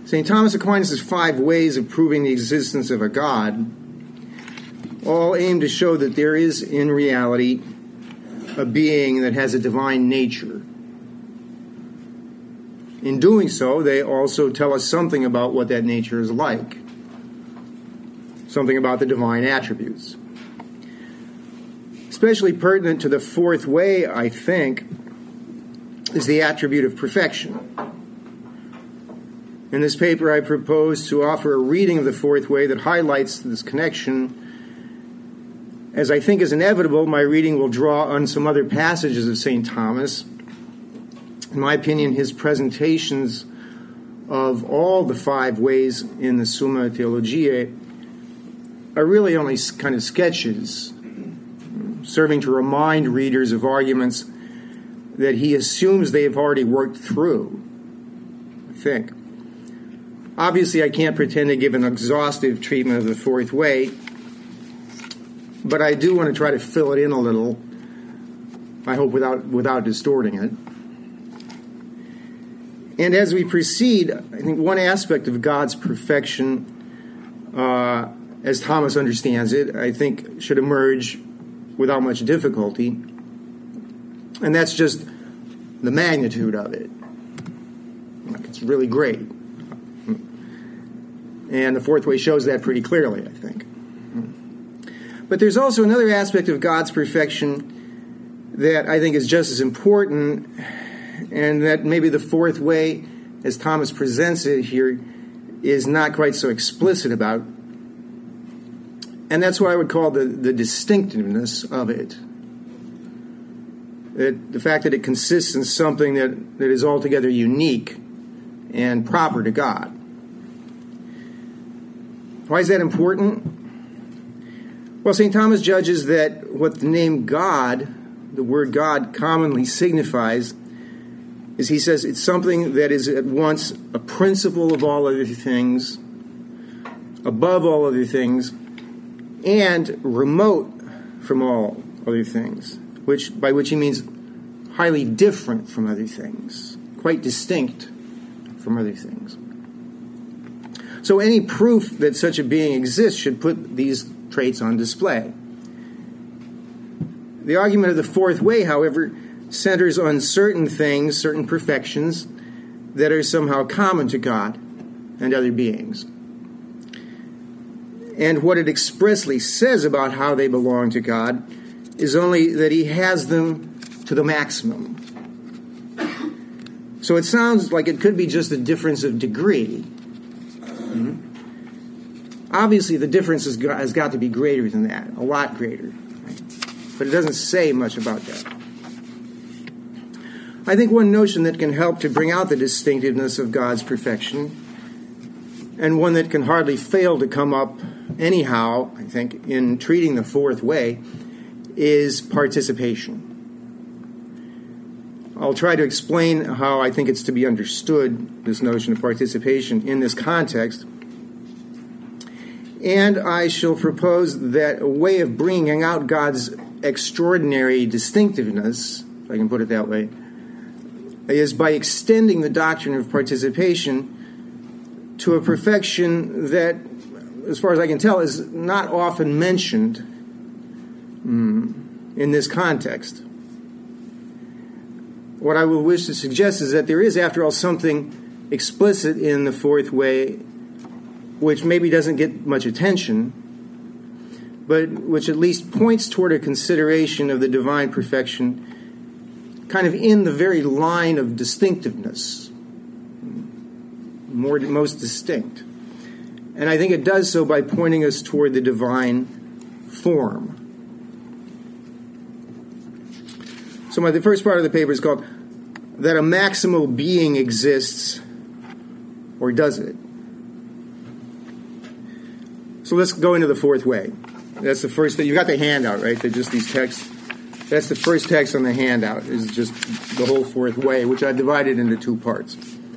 St. Thomas Aquinas' 5 ways of proving the existence of a God all aim to show that there is, in reality, a being that has a divine nature. In doing so, they also tell us something about what that nature is like, something about the divine attributes. Especially pertinent to the 4th way, I think, is the attribute of perfection. In this paper, I propose to offer a reading of the 4th way that highlights this connection. As I think is inevitable, my reading will draw on some other passages of St. Thomas. In my opinion, his presentations of all the 5 ways in the Summa Theologiae are really only kind of sketches, serving to remind readers of arguments that he assumes they have already worked through, I think. Obviously, I can't pretend to give an exhaustive treatment of the 4th way, but I do want to try to fill it in a little, I hope without distorting it. And as we proceed, I think one aspect of God's perfection, as Thomas understands it, I think should emerge without much difficulty, and that's just the magnitude of it. It's really great. And the 4th way shows that pretty clearly, I think. But there's also another aspect of God's perfection that I think is just as important, and that maybe the 4th way, as Thomas presents it here, is not quite so explicit about. And that's what I would call the distinctiveness of it. The fact that it consists in something that is altogether unique and proper to God. Why is that important? Well, St. Thomas judges that what the name God, the word God, commonly signifies is, he says, it's something that is at once a principle of all other things, above all other things, and remote from all other things, by which he means highly different from other things, quite distinct from other things. So any proof that such a being exists should put these traits on display. The argument of the 4th way, however, centers on certain things, certain perfections, that are somehow common to God and other beings. And what it expressly says about how they belong to God is only that he has them to the maximum. So it sounds like it could be just a difference of degree. Obviously, the difference has got to be greater than that, a lot greater. Right? But it doesn't say much about that. I think one notion that can help to bring out the distinctiveness of God's perfection, and one that can hardly fail to come up anyhow, I think, in treating the 4th way, is participation. I'll try to explain how I think it's to be understood, this notion of participation, in this context. And I shall propose that a way of bringing out God's extraordinary distinctiveness, if I can put it that way, is by extending the doctrine of participation to a perfection that, as far as I can tell, is not often mentioned in this context. What I will wish to suggest is that there is, after all, something explicit in the 4th way which maybe doesn't get much attention, but which at least points toward a consideration of the divine perfection kind of in the very line of distinctiveness, most distinct. And I think it does so by pointing us toward the divine form. So the first part of the paper is called That a Maximal Being Exists, or Does It? So let's go into the 4th way. That's the first thing. You've got the handout, right? They're just these texts. That's the first text on the handout, is just the whole 4th way, which I've divided into 2 parts.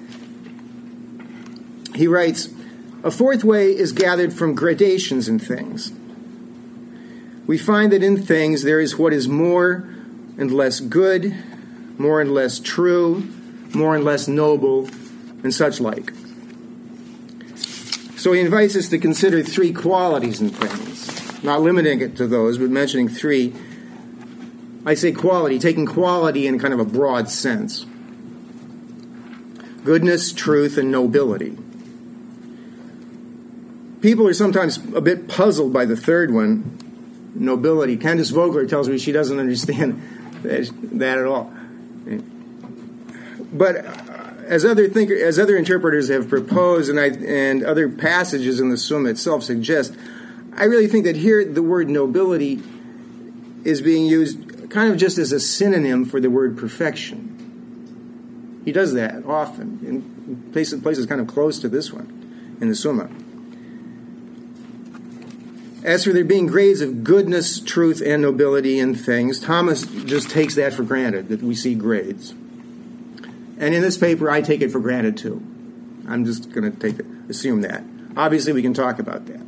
He writes, a 4th way is gathered from gradations in things. We find that in things there is what is more and less good, more and less true, more and less noble, and such like. So he invites us to consider three qualities in things, not limiting it to those, but mentioning three. I say quality, taking quality in kind of a broad sense. Goodness, truth, and nobility. People are sometimes a bit puzzled by the third one, nobility. Candace Vogler tells me she doesn't understand that at all. But as other interpreters have proposed, and other passages in the Summa itself suggest, I really think that here the word nobility is being used kind of just as a synonym for the word perfection. He does that often in places kind of close to this one in the Summa. As for there being grades of goodness, truth, and nobility in things, Thomas just takes that for granted, that we see grades. And in this paper, I take it for granted, too. I'm just going to assume that. Obviously, we can talk about that.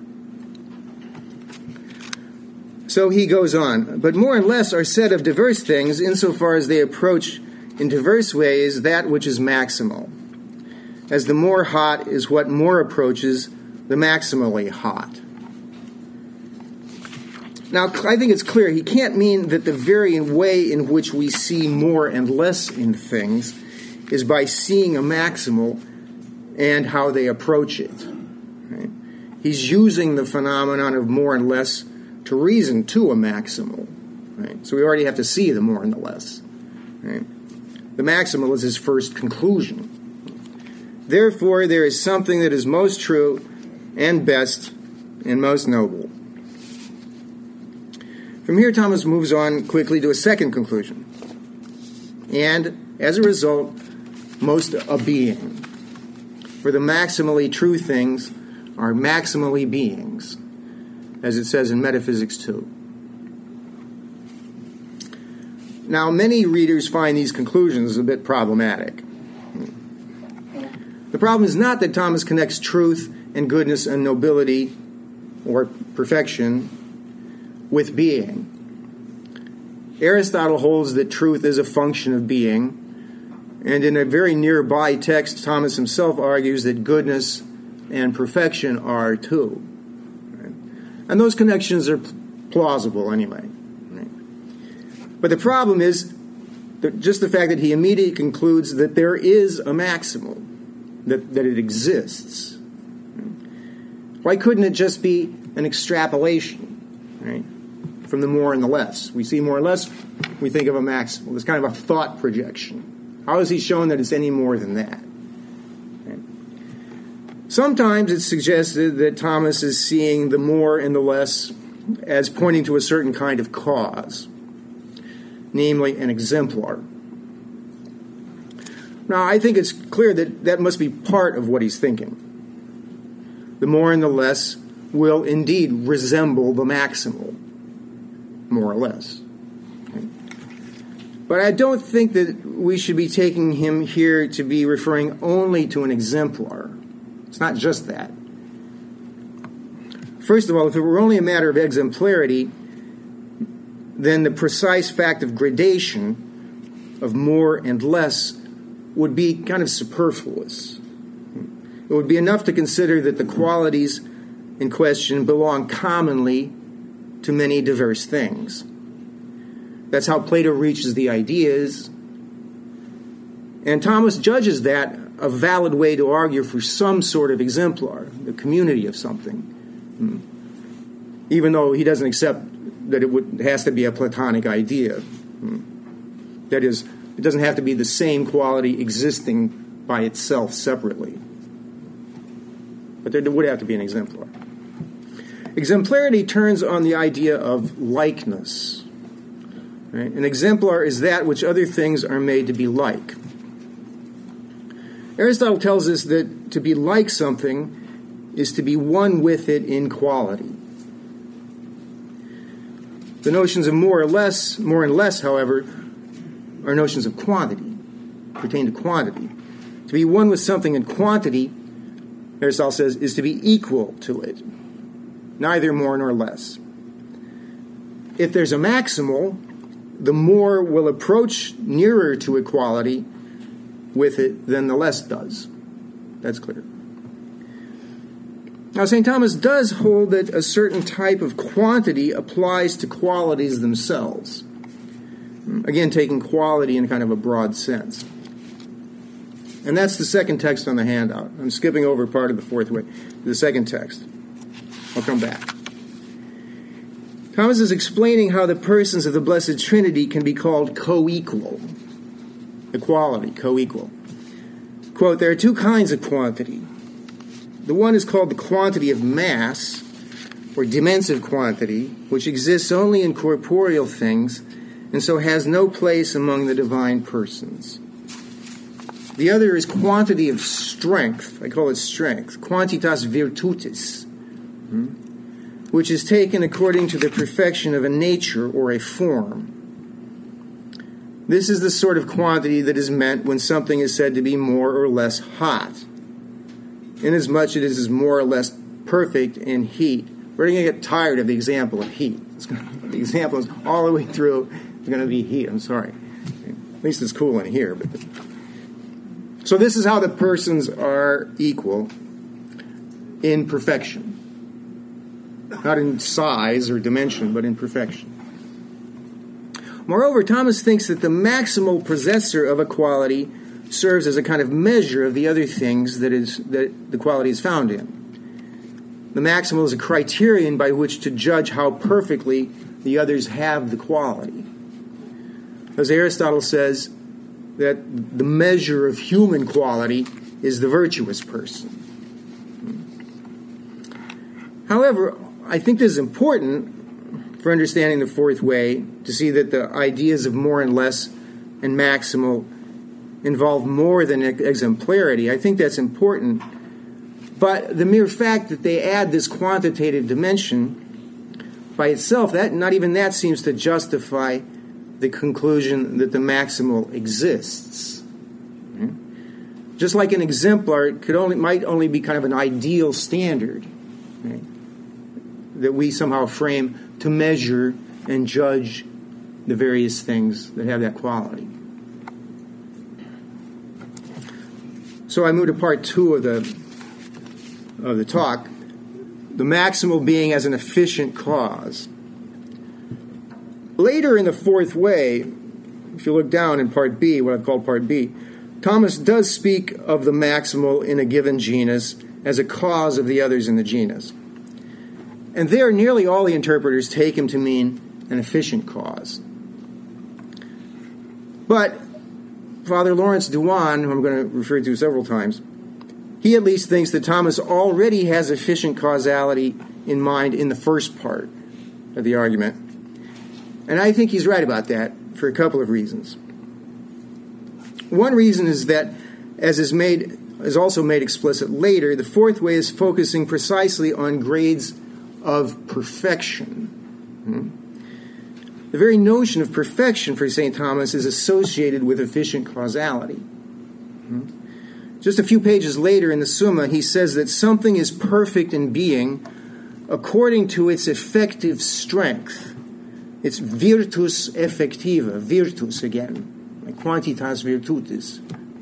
So he goes on. But more and less are said of diverse things insofar as they approach in diverse ways that which is maximal. As the more hot is what more approaches the maximally hot. Now, I think it's clear he can't mean that the varying way in which we see more and less in things is by seeing a maximal and how they approach it. Right? He's using the phenomenon of more and less to reason to a maximal. Right? So we already have to see the more and the less. Right? The maximal is his first conclusion. Therefore, there is something that is most true and best and most noble. From here, Thomas moves on quickly to a second conclusion. And, as a result, most a being. For the maximally true things are maximally beings, as it says in Metaphysics 2. Now, many readers find these conclusions a bit problematic. The problem is not that Thomas connects truth and goodness and nobility, or perfection, with being. Aristotle holds that truth is a function of being, and in a very nearby text, Thomas himself argues that goodness and perfection are too. Right? And those connections are plausible anyway. Right? But the problem is that just the fact that he immediately concludes that there is a maximal, that it exists. Right? Why couldn't it just be an extrapolation, right, from the more and the less? We see more or less, we think of a maximal. It's kind of a thought projection. How has he shown that it's any more than that? Right? Sometimes it's suggested that Thomas is seeing the more and the less as pointing to a certain kind of cause, namely an exemplar. Now, I think it's clear that that must be part of what he's thinking. The more and the less will indeed resemble the maximal, more or less. But I don't think that we should be taking him here to be referring only to an exemplar. It's not just that. First of all, if it were only a matter of exemplarity, then the precise fact of gradation, of more and less, would be kind of superfluous. It would be enough to consider that the qualities in question belong commonly to many diverse things. That's how Plato reaches the ideas. And Thomas judges that a valid way to argue for some sort of exemplar, the community of something, even though he doesn't accept that it has to be a Platonic idea. That is, it doesn't have to be the same quality existing by itself separately. But there would have to be an exemplar. Exemplarity turns on the idea of likeness. Right? An exemplar is that which other things are made to be like. Aristotle tells us that to be like something is to be one with it in quality. The notions of more and less, however, are notions of quantity, pertain to quantity. To be one with something in quantity, Aristotle says, is to be equal to it, neither more nor less. If there's a maximal, the more will approach nearer to equality with it than the less does. That's clear. Now, St. Thomas does hold that a certain type of quantity applies to qualities themselves. Again, taking quality in kind of a broad sense. And that's the second text on the handout. I'm skipping over part of the fourth way. The second text. I'll come back. Thomas is explaining how the persons of the Blessed Trinity can be called co-equal. Equality, co-equal. Quote, there are two kinds of quantity. The one is called the quantity of mass, or dimensive quantity, which exists only in corporeal things, and so has no place among the divine persons. The other is quantity of strength. I call it strength. Quantitas virtutis, which is taken according to the perfection of a nature or a form. This is the sort of quantity that is meant when something is said to be more or less hot, inasmuch as it is more or less perfect in heat. We're going to get tired of the example of heat. The example is all the way through. It's going to be heat. I'm sorry. At least it's cool in here. So this is how the persons are equal in perfection. Not in size or dimension, but in perfection. Moreover, Thomas thinks that the maximal possessor of a quality serves as a kind of measure of the other things that the quality is found in. The maximal is a criterion by which to judge how perfectly the others have the quality. As Aristotle says, that the measure of human quality is the virtuous person. However, I think this is important for understanding the fourth way, to see that the ideas of more and less and maximal involve more than exemplarity. I think that's important. But the mere fact that they add this quantitative dimension by itself, that not even that seems to justify the conclusion that the maximal exists. Just like an exemplar might only be kind of an ideal standard, right, that we somehow frame to measure and judge the various things that have that quality. So I move to part two of the talk, the maximal being as an efficient cause. Later in the fourth way, if you look down in part B, what I've called part B, Thomas does speak of the maximal in a given genus as a cause of the others in the genus. And there, nearly all the interpreters take him to mean an efficient cause. But Father Lawrence Dewan, who I'm going to refer to several times, he at least thinks that Thomas already has efficient causality in mind in the first part of the argument. And I think he's right about that for a couple of reasons. One reason is that, as is also made explicit later, the fourth way is focusing precisely on grades of perfection. The very notion of perfection for St. Thomas is associated with efficient causality. Just a few pages later in the Summa, he says that something is perfect in being according to its effective strength. It's virtus effectiva, virtus again, like quantitas virtutis.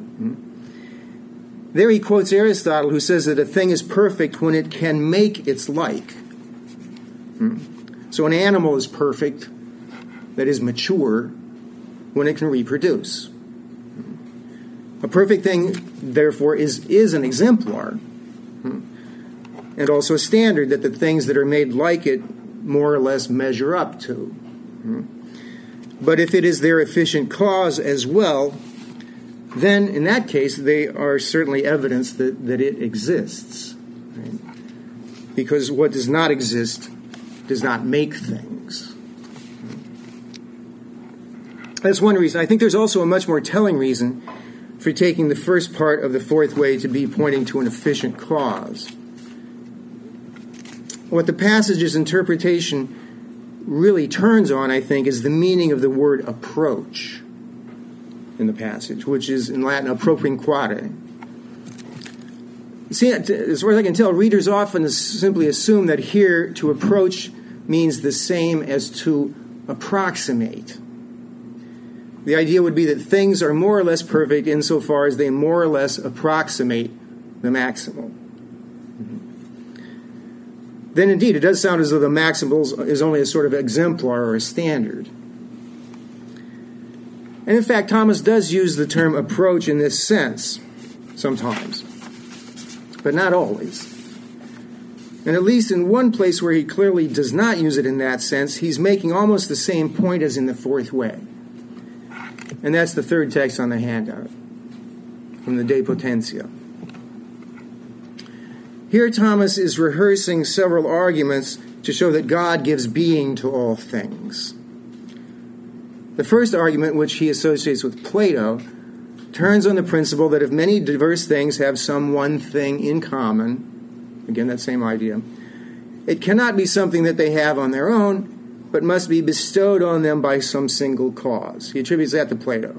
There he quotes Aristotle, who says that a thing is perfect when it can make its like. So an animal is perfect, that is mature, when it can reproduce. A perfect thing, therefore, is an exemplar, and also a standard that the things that are made like it more or less measure up to. But if it is their efficient cause as well, then in that case they are certainly evidence that it exists. Right? Because what does not exist does not make things. That's one reason. I think there's also a much more telling reason for taking the first part of the fourth way to be pointing to an efficient cause. What the passage's interpretation really turns on, I think, is the meaning of the word approach in the passage, which is in Latin appropinquare. See, as far as I can tell, readers often simply assume that here to approach means the same as to approximate. The idea would be that things are more or less perfect insofar as they more or less approximate the maximal. then indeed it does sound as though the maximal is only a sort of exemplar or a standard. And in fact, Thomas does use the term approach in this sense sometimes, but not always. And at least in one place where he clearly does not use it in that sense, he's making almost the same point as in the fourth way. And that's the third text on the handout, from the De Potentia. Here Thomas is rehearsing several arguments to show that God gives being to all things. The first argument, which he associates with Plato, turns on the principle that if many diverse things have some one thing in common, again, that same idea, it cannot be something that they have on their own, but must be bestowed on them by some single cause. He attributes that to Plato.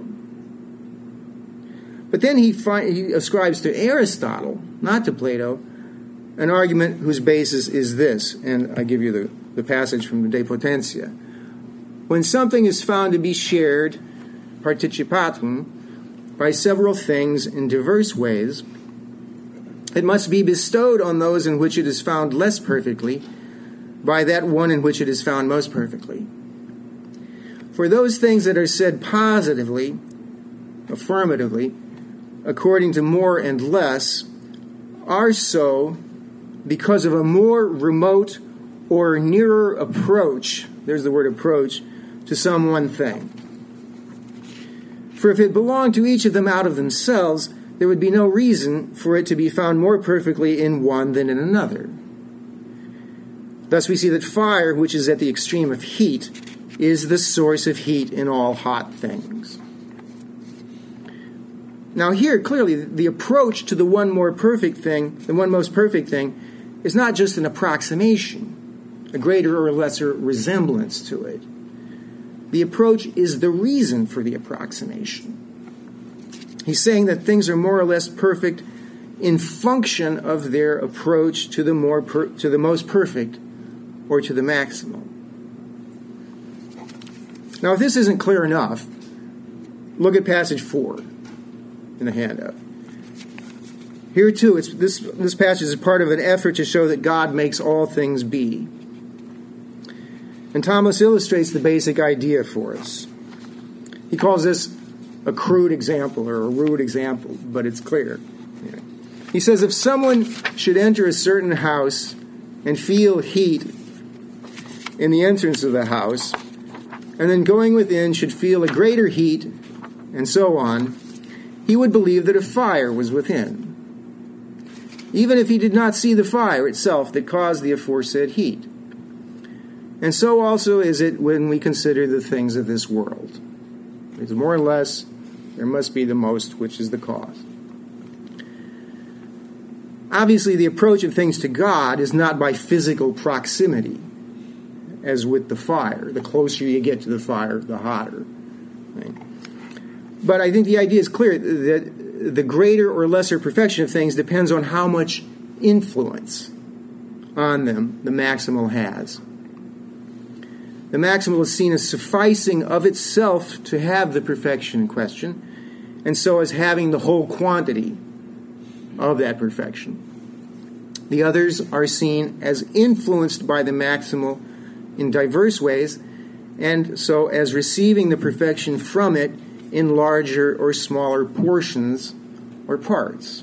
But then he ascribes to Aristotle, not to Plato, an argument whose basis is this, and I give you the passage from the De Potentia. When something is found to be shared, participatum, by several things in diverse ways, it must be bestowed on those in which it is found less perfectly by that one in which it is found most perfectly. For those things that are said positively, affirmatively, according to more and less, are so because of a more remote or nearer approach, there's the word approach, to some one thing. For if it belonged to each of them out of themselves, there would be no reason for it to be found more perfectly in one than in another. Thus we see that fire, which is at the extreme of heat, is the source of heat in all hot things. Now here, clearly, the approach to the one most perfect thing, is not just an approximation, a greater or lesser resemblance to it. The approach is the reason for the approximation. He's saying that things are more or less perfect in function of their approach to the most perfect, or to the maximal. Now, if this isn't clear enough, look at passage 4 in the handout. Here, too, this passage is part of an effort to show that God makes all things be. And Thomas illustrates the basic idea for us. He calls this a crude example or a rude example, but it's clear. He says, if someone should enter a certain house and feel heat in the entrance of the house, and then going within should feel a greater heat, and so on, he would believe that a fire was within, even if he did not see the fire itself that caused the aforesaid heat. And so also is it when we consider the things of this world. It's more or less, there must be the most, which is the cause. Obviously, the approach of things to God is not by physical proximity, as with the fire. The closer you get to the fire, the hotter. Right? But I think the idea is clear that the greater or lesser perfection of things depends on how much influence on them the maximal has. The maximal is seen as sufficing of itself to have the perfection in question, and so as having the whole quantity of that perfection. The others are seen as influenced by the maximal in diverse ways, and so as receiving the perfection from it in larger or smaller portions or parts.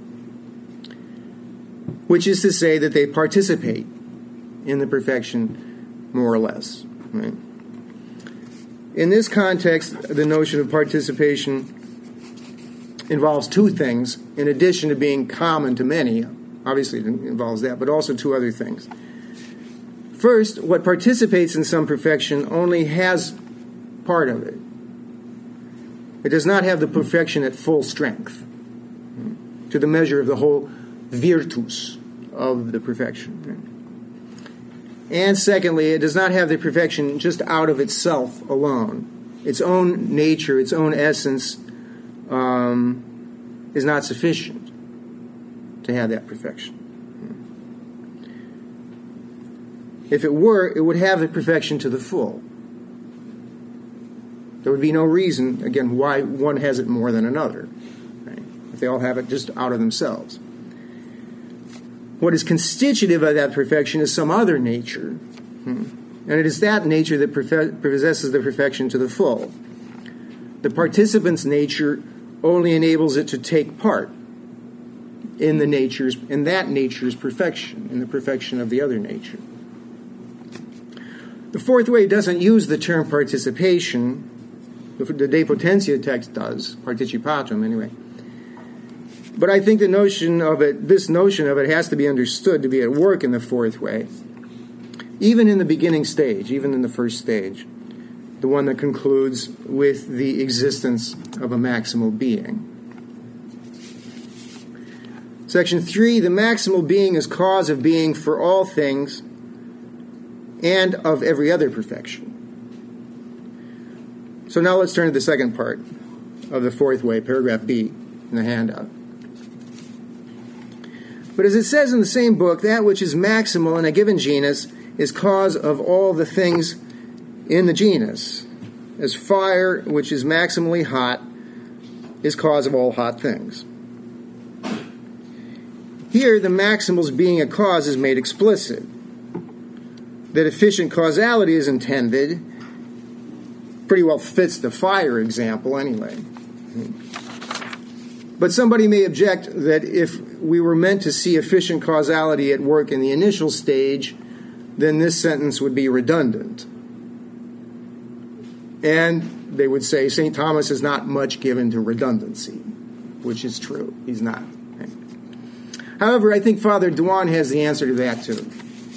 Which is to say that they participate in the perfection more or less. Right? In this context, the notion of participation involves two things, in addition to being common to many. Obviously, it involves that, but also two other things. First, what participates in some perfection only has part of it. It does not have the perfection at full strength, to the measure of the whole virtus of the perfection. And secondly, it does not have the perfection just out of itself alone. Its own nature, its own essence is not sufficient to have that perfection. If it were, it would have the perfection to the full. There would be no reason, again, why one has it more than another, right? If they all have it just out of themselves. What is constitutive of that perfection is some other nature. And it is that nature that possesses the perfection to the full. The participant's nature only enables it to take part in that nature's perfection, in the perfection of the other nature. The fourth way doesn't use the term participation. The De Potentia text does, participatum anyway. But I think this notion of it has to be understood to be at work in the fourth way, even in the beginning stage, even in the first stage, the one that concludes with the existence of a maximal being. Section 3, the maximal being is cause of being for all things and of every other perfection. So now let's turn to the second part of the fourth way, paragraph B in the handout. But as it says in the same book, that which is maximal in a given genus is cause of all the things in the genus, as fire, which is maximally hot, is cause of all hot things. Here, the maximal's being a cause is made explicit. That efficient causality is intended pretty well fits the fire example anyway. But somebody may object that if we were meant to see efficient causality at work in the initial stage, then this sentence would be redundant. And they would say St. Thomas is not much given to redundancy, which is true. He's not. However, I think Father Dewan has the answer to that too.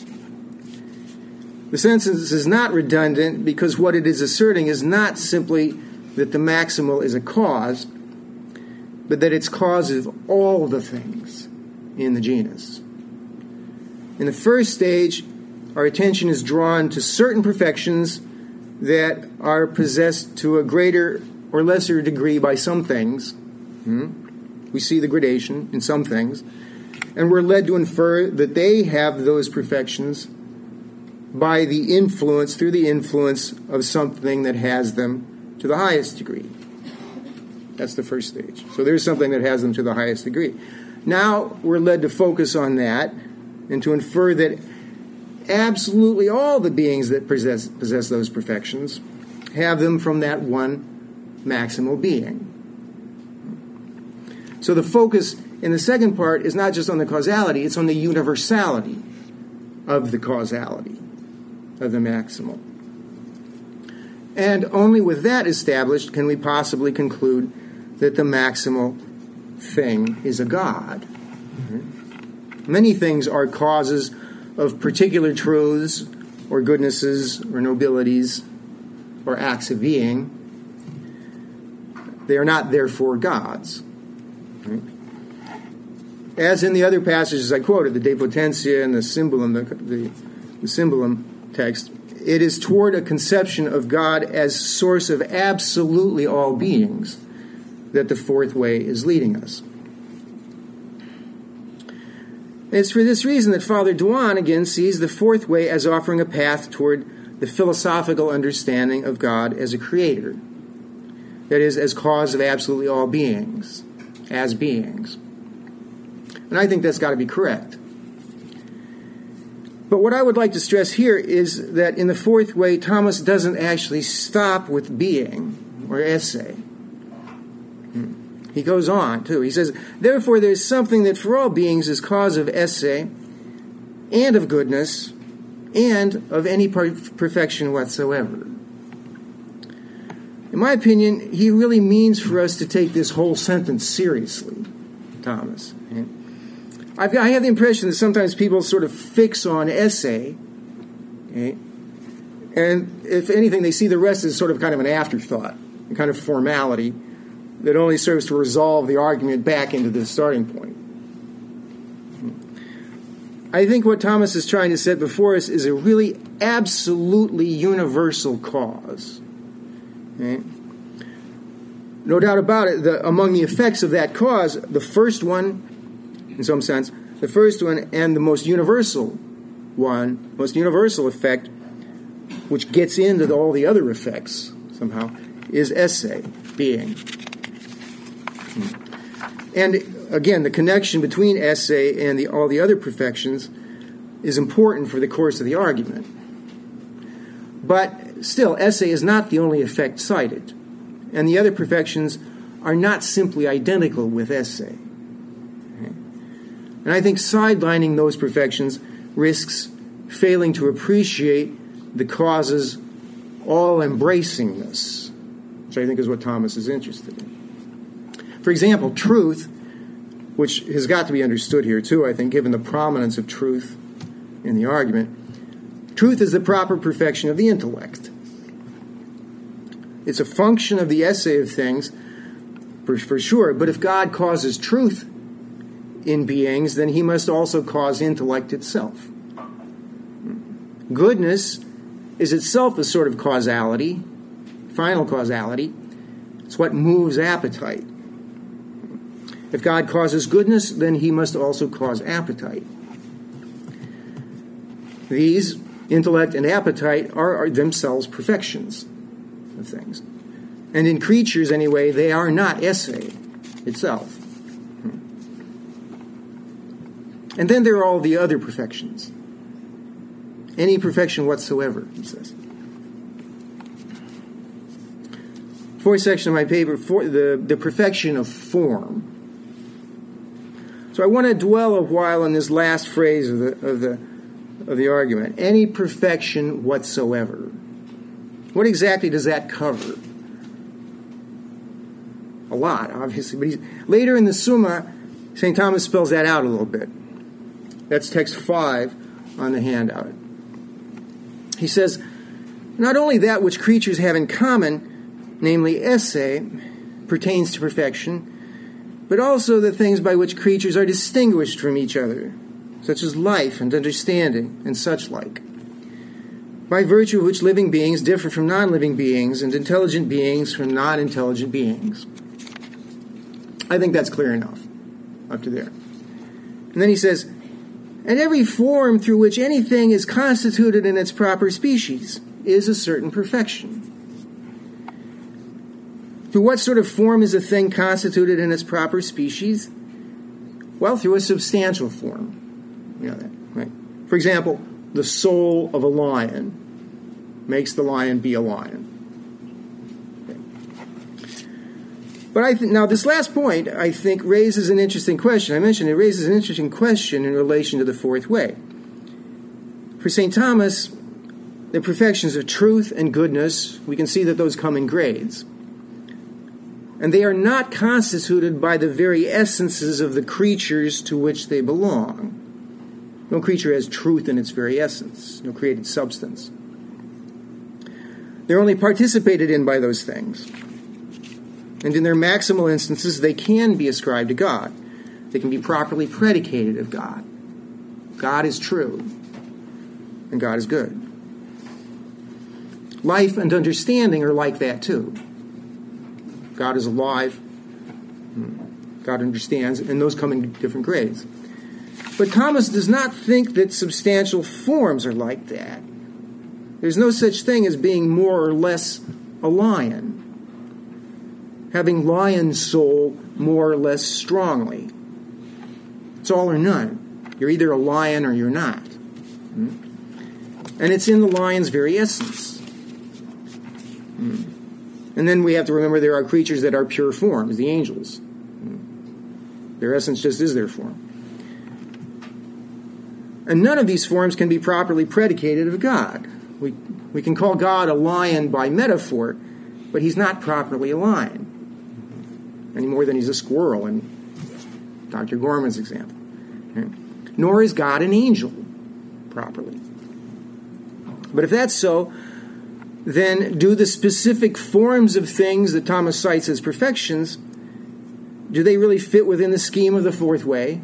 The sentence is not redundant because what it is asserting is not simply that the maximal is a cause, but that it's cause of all the things in the genus. In the first stage, our attention is drawn to certain perfections that are possessed to a greater or lesser degree by some things. We see the gradation in some things, and we're led to infer that they have those perfections by the influence, through the influence of something that has them to the highest degree. That's the first stage. So there's something that has them to the highest degree. Now we're led to focus on that and to infer that absolutely all the beings that possess those perfections have them from that one maximal being. So the focus in the second part is not just on the causality, it's on the universality of the causality of the maximal. And only with that established can we possibly conclude that the maximal thing is a God. Many things are causes of particular truths or goodnesses or nobilities or acts of being. They are not therefore gods. As in the other passages I quoted, the De Potentia and the Symbolum, the Symbolum text, it is toward a conception of God as source of absolutely all beings that the fourth way is leading us. It's for this reason that Father Dewan again sees the fourth way as offering a path toward the philosophical understanding of God as a creator, that is, as cause of absolutely all beings, as beings. And I think that's got to be correct. But what I would like to stress here is that in the fourth way, Thomas doesn't actually stop with being or esse. He goes on, too. He says, therefore there is something that for all beings is cause of esse and of goodness and of any perfection whatsoever. In my opinion, he really means for us to take this whole sentence seriously, Thomas. I have the impression that sometimes people sort of fix on esse, okay? And if anything, they see the rest as sort of kind of an afterthought, a kind of formality that only serves to resolve the argument back into the starting point. I think what Thomas is trying to set before us is a really absolutely universal cause. Okay? No doubt about it, among the effects of that cause, the first one, in some sense, the first one and the most universal effect, which gets into all the other effects somehow, is esse, being. And again, the connection between esse and all the other perfections is important for the course of the argument. But still, esse is not the only effect cited, and the other perfections are not simply identical with esse. Okay? And I think sidelining those perfections risks failing to appreciate the cause's all-embracingness, which I think is what Thomas is interested in. For example, truth, which has got to be understood here too, I think, given the prominence of truth in the argument. Truth is the proper perfection of the intellect. It's a function of the esse of things, for sure, but if God causes truth in beings, then he must also cause intellect itself. Goodness is itself a sort of causality, final causality. It's what moves appetite. If God causes goodness, then he must also cause appetite. These, intellect and appetite, are themselves perfections of things. And in creatures, anyway, they are not esse itself. And then there are all the other perfections. Any perfection whatsoever, he says. Fourth section of my paper, the perfection of form. So I want to dwell a while on this last phrase of the argument. Any perfection whatsoever. What exactly does that cover? A lot, obviously. But later in the Summa, St. Thomas spells that out a little bit. That's text 5 on the handout. He says, not only that which creatures have in common, namely esse, pertains to perfection, but also the things by which creatures are distinguished from each other, such as life and understanding and such like, by virtue of which living beings differ from non-living beings and intelligent beings from non-intelligent beings. I think that's clear enough up to there. And then he says, and every form through which anything is constituted in its proper species is a certain perfection. Through what sort of form is a thing constituted in its proper species? Well, through a substantial form. You know that, right? For example, the soul of a lion makes the lion be a lion. Okay. But now this last point, I think, raises an interesting question. I mentioned it raises an interesting question in relation to the fourth way. For St. Thomas, the perfections of truth and goodness, we can see that those come in grades. And they are not constituted by the very essences of the creatures to which they belong. No creature has truth in its very essence, no created substance. They're only participated in by those things. And in their maximal instances, they can be ascribed to God. They can be properly predicated of God. God is true, and God is good. Life and understanding are like that too. God is alive, God understands, and those come in different grades. But Thomas does not think that substantial forms are like that. There's no such thing as being more or less a lion, having lion soul more or less strongly. It's all or none. You're either a lion or you're not. And it's in the lion's very essence. And then we have to remember there are creatures that are pure forms, the angels. Their essence just is their form. And none of these forms can be properly predicated of God. We can call God a lion by metaphor, but he's not properly a lion, any more than he's a squirrel in Dr. Gorman's example. Nor is God an angel properly. But if that's so, then do the specific forms of things that Thomas cites as perfections, do they really fit within the scheme of the fourth way?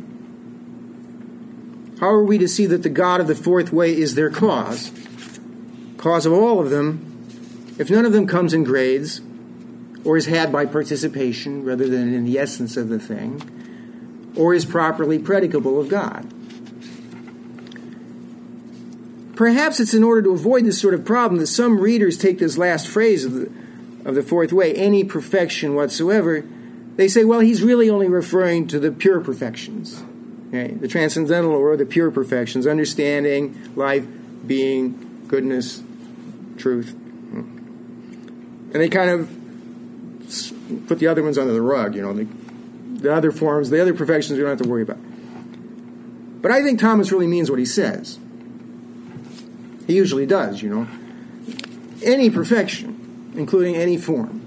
How are we to see that the God of the fourth way is their cause of all of them, if none of them comes in grades, or is had by participation rather than in the essence of the thing, or is properly predicable of God? Perhaps it's in order to avoid this sort of problem that some readers take this last phrase of the fourth way, any perfection whatsoever, they say, well, he's really only referring to the pure perfections, okay? The transcendental or the pure perfections, understanding, life, being, goodness, truth. And they kind of put the other ones under the rug, the other forms, the other perfections we don't have to worry about. But I think Thomas really means what he says. He usually does, Any perfection, including any form.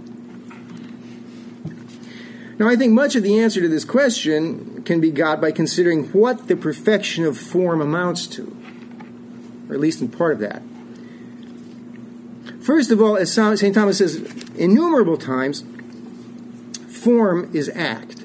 Now, I think much of the answer to this question can be got by considering what the perfection of form amounts to, or at least in part of that. First of all, as St. Thomas says innumerable times, form is act.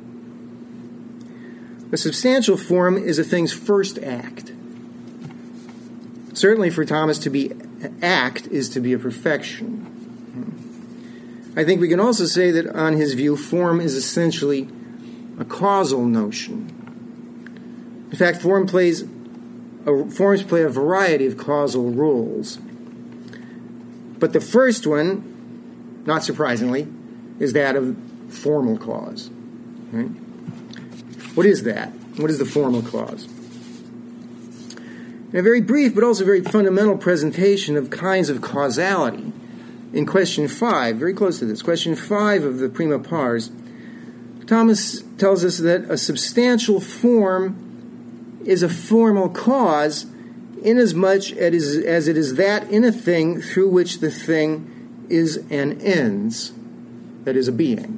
A substantial form is a thing's first act. Certainly for Thomas, to be act is to be a perfection. I think we can also say that, on his view, form is essentially a causal notion. In fact, forms play a variety of causal roles. But the first one, not surprisingly, is that of formal cause. Right? What is that? What is the formal cause? In a very brief but also very fundamental presentation of kinds of causality, in question 5, very close to this, question 5 of the Prima Pars, Thomas tells us that a substantial form is a formal cause inasmuch as it is that in a thing through which the thing is and ends, that is, a being.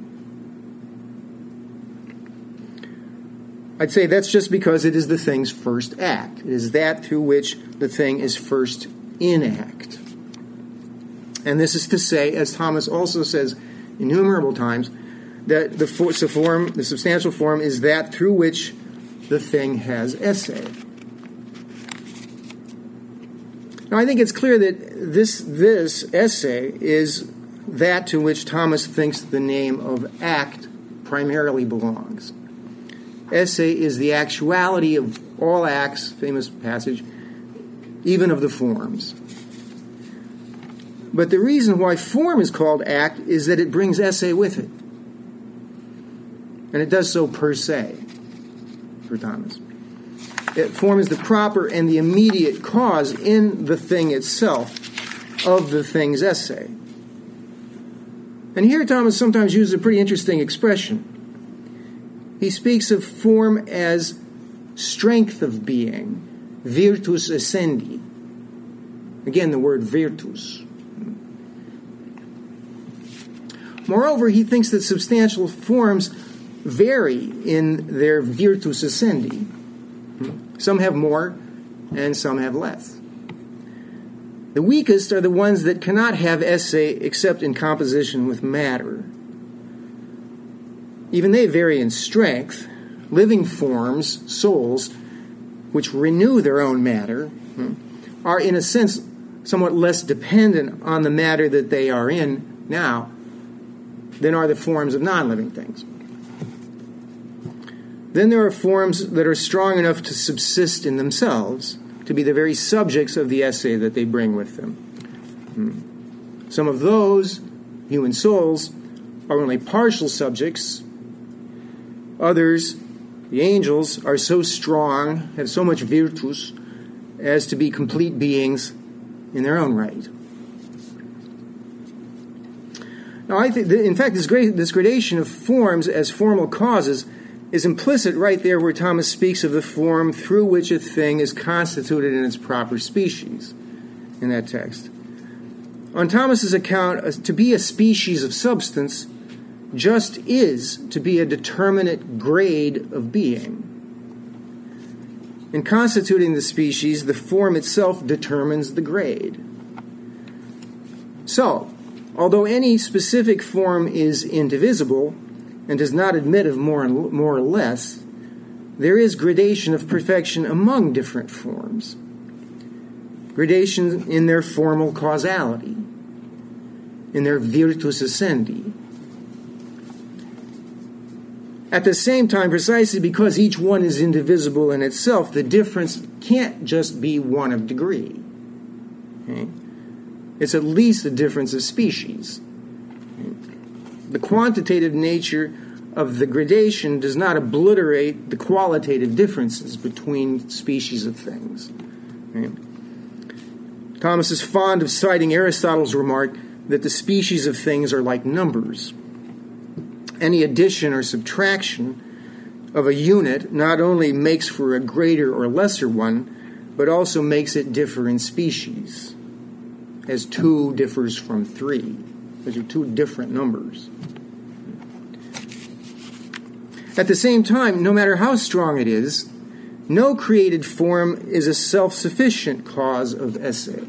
I'd say that's just because it is the thing's first act. It is that through which the thing is first in act. And this is to say, as Thomas also says innumerable times, that the substantial form is that through which the thing has esse. Now, I think it's clear that this esse is that to which Thomas thinks the name of act primarily belongs. Esse is the actuality of all acts, famous passage, even of the forms. But the reason why form is called act is that it brings esse with it. And it does so per se, for Thomas. Form is the proper and the immediate cause in the thing itself of the thing's esse. And here Thomas sometimes uses a pretty interesting expression. He speaks of form as strength of being, virtus essendi. Again, the word virtus. Moreover, he thinks that substantial forms vary in their virtus essendi. Some have more, and some have less. The weakest are the ones that cannot have esse except in composition with matter. Even they vary in strength. Living forms, souls, which renew their own matter, are in a sense somewhat less dependent on the matter that they are in now than are the forms of non-living things. Then there are forms that are strong enough to subsist in themselves, to be the very subjects of the esse that they bring with them. Some of those, human souls, are only partial subjects. Others, the angels, are so strong, have so much virtus, as to be complete beings in their own right. Now, I think, in fact, this gradation of forms as formal causes is implicit right there where Thomas speaks of the form through which a thing is constituted in its proper species, in that text. On Thomas's account, to be a species of substance just is to be a determinate grade of being. In constituting the species, the form itself determines the grade. So, although any specific form is indivisible and does not admit of more or less, there is gradation of perfection among different forms. Gradation in their formal causality, in their virtus essendi. At the same time, precisely because each one is indivisible in itself, the difference can't just be one of degree. Okay? It's at least a difference of species. The quantitative nature of the gradation does not obliterate the qualitative differences between species of things. Right? Thomas is fond of citing Aristotle's remark that the species of things are like numbers. Any addition or subtraction of a unit not only makes for a greater or lesser one, but also makes it differ in species, as 2 differs from 3. Those are 2 different numbers. At the same time, no matter how strong it is, no created form is a self-sufficient cause of esse.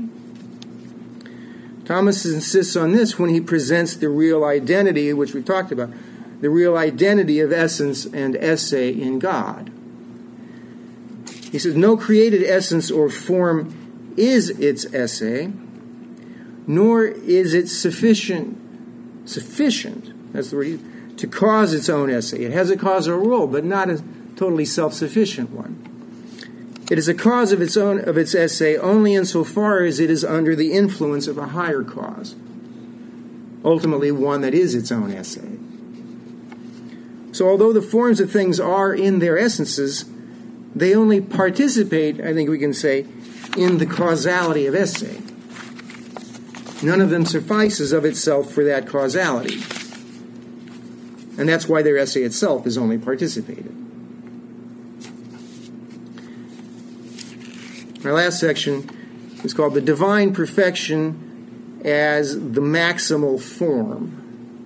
Thomas insists on this when he presents the real identity, which we've talked about, the real identity of essence and esse in God. He says, no created essence or form is its esse, nor is it sufficient, that's the word, to cause its own esse. It has a causal role, but not a totally self-sufficient one. It is a cause of its esse only insofar as it is under the influence of a higher cause, ultimately one that is its own esse. So although the forms of things are in their essences, they only participate, I think we can say, in the causality of esse. None of them suffices of itself for that causality. And that's why their esse itself is only participated. Our last section is called the divine perfection as the maximal form.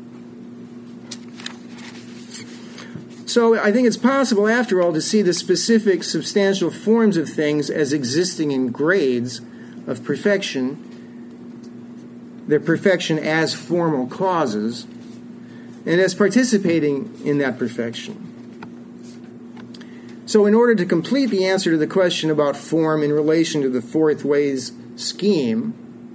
So I think it's possible, after all, to see the specific substantial forms of things as existing in grades of perfection, their perfection as formal causes, and as participating in that perfection. So in order to complete the answer to the question about form in relation to the fourth way's scheme,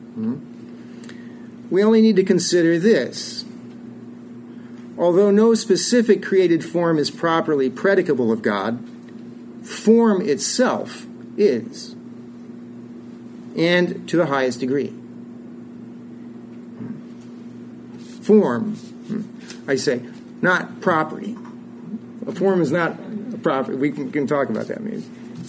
we only need to consider this. Although no specific created form is properly predicable of God, form itself is, and to the highest degree. Form, I say, not property. A form is not a property. We can talk about that maybe.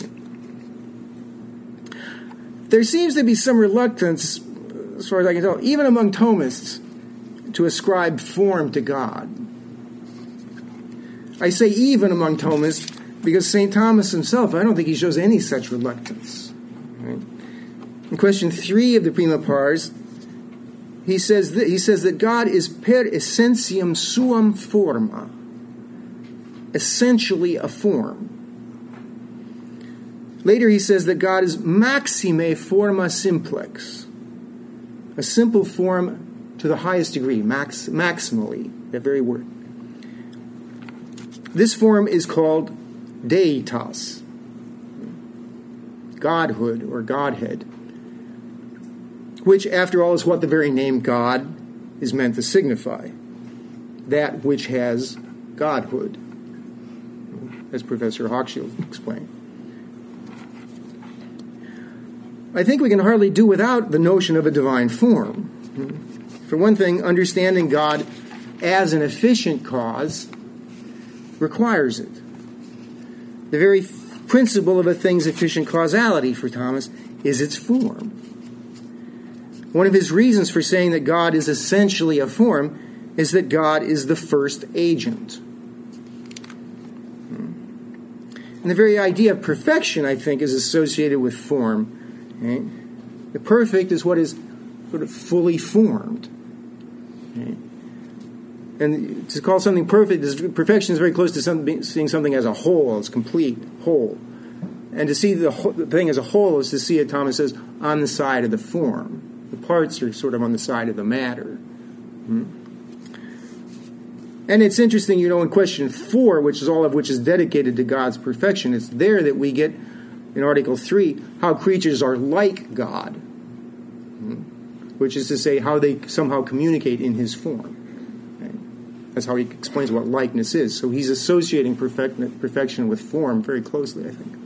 There seems to be some reluctance, as far as I can tell, even among Thomists, to ascribe form to God. I say even among Thomists because St. Thomas himself, I don't think he shows any such reluctance. Right? In question 3 of the Prima Pars, he says that God is per essentiam suam forma, essentially a form. Later he says that God is maxime forma simplex, a simple form to the highest degree, maximally, that very word. This form is called deitas, godhood or godhead, which, after all, is what the very name God is meant to signify, that which has godhood, as Professor Hochschild explained. I think we can hardly do without the notion of a divine form. For one thing, understanding God as an efficient cause requires it. The very principle of a thing's efficient causality for Thomas is its form. One of his reasons for saying that God is essentially a form is that God is the first agent. And the very idea of perfection, I think, is associated with form. Right? The perfect is what is sort of fully formed. Right? And to call something perfect, perfection is very close to seeing something as a whole, as complete, whole. And to see the thing as a whole is to see it, Thomas says, on the side of the form. The parts are sort of on the side of the matter. And it's interesting, in question 4, which is all of which is dedicated to God's perfection, it's there that we get, in Article 3, how creatures are like God, which is to say how they somehow communicate in his form. That's how he explains what likeness is. So he's associating perfection with form very closely, I think.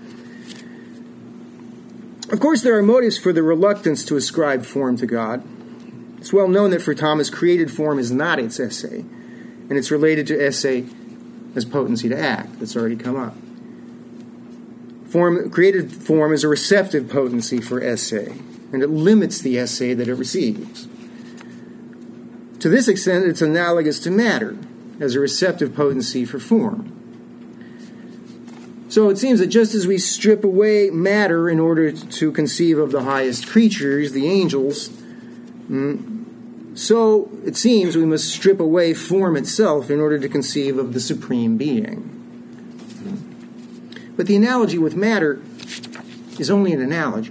Of course, there are motives for the reluctance to ascribe form to God. It's well known that for Thomas, created form is not its esse, and it's related to esse as potency to act. That's already come up. Created form is a receptive potency for esse, and it limits the esse that it receives. To this extent, it's analogous to matter as a receptive potency for form. So it seems that just as we strip away matter in order to conceive of the highest creatures, the angels, so it seems we must strip away form itself in order to conceive of the supreme being. But the analogy with matter is only an analogy.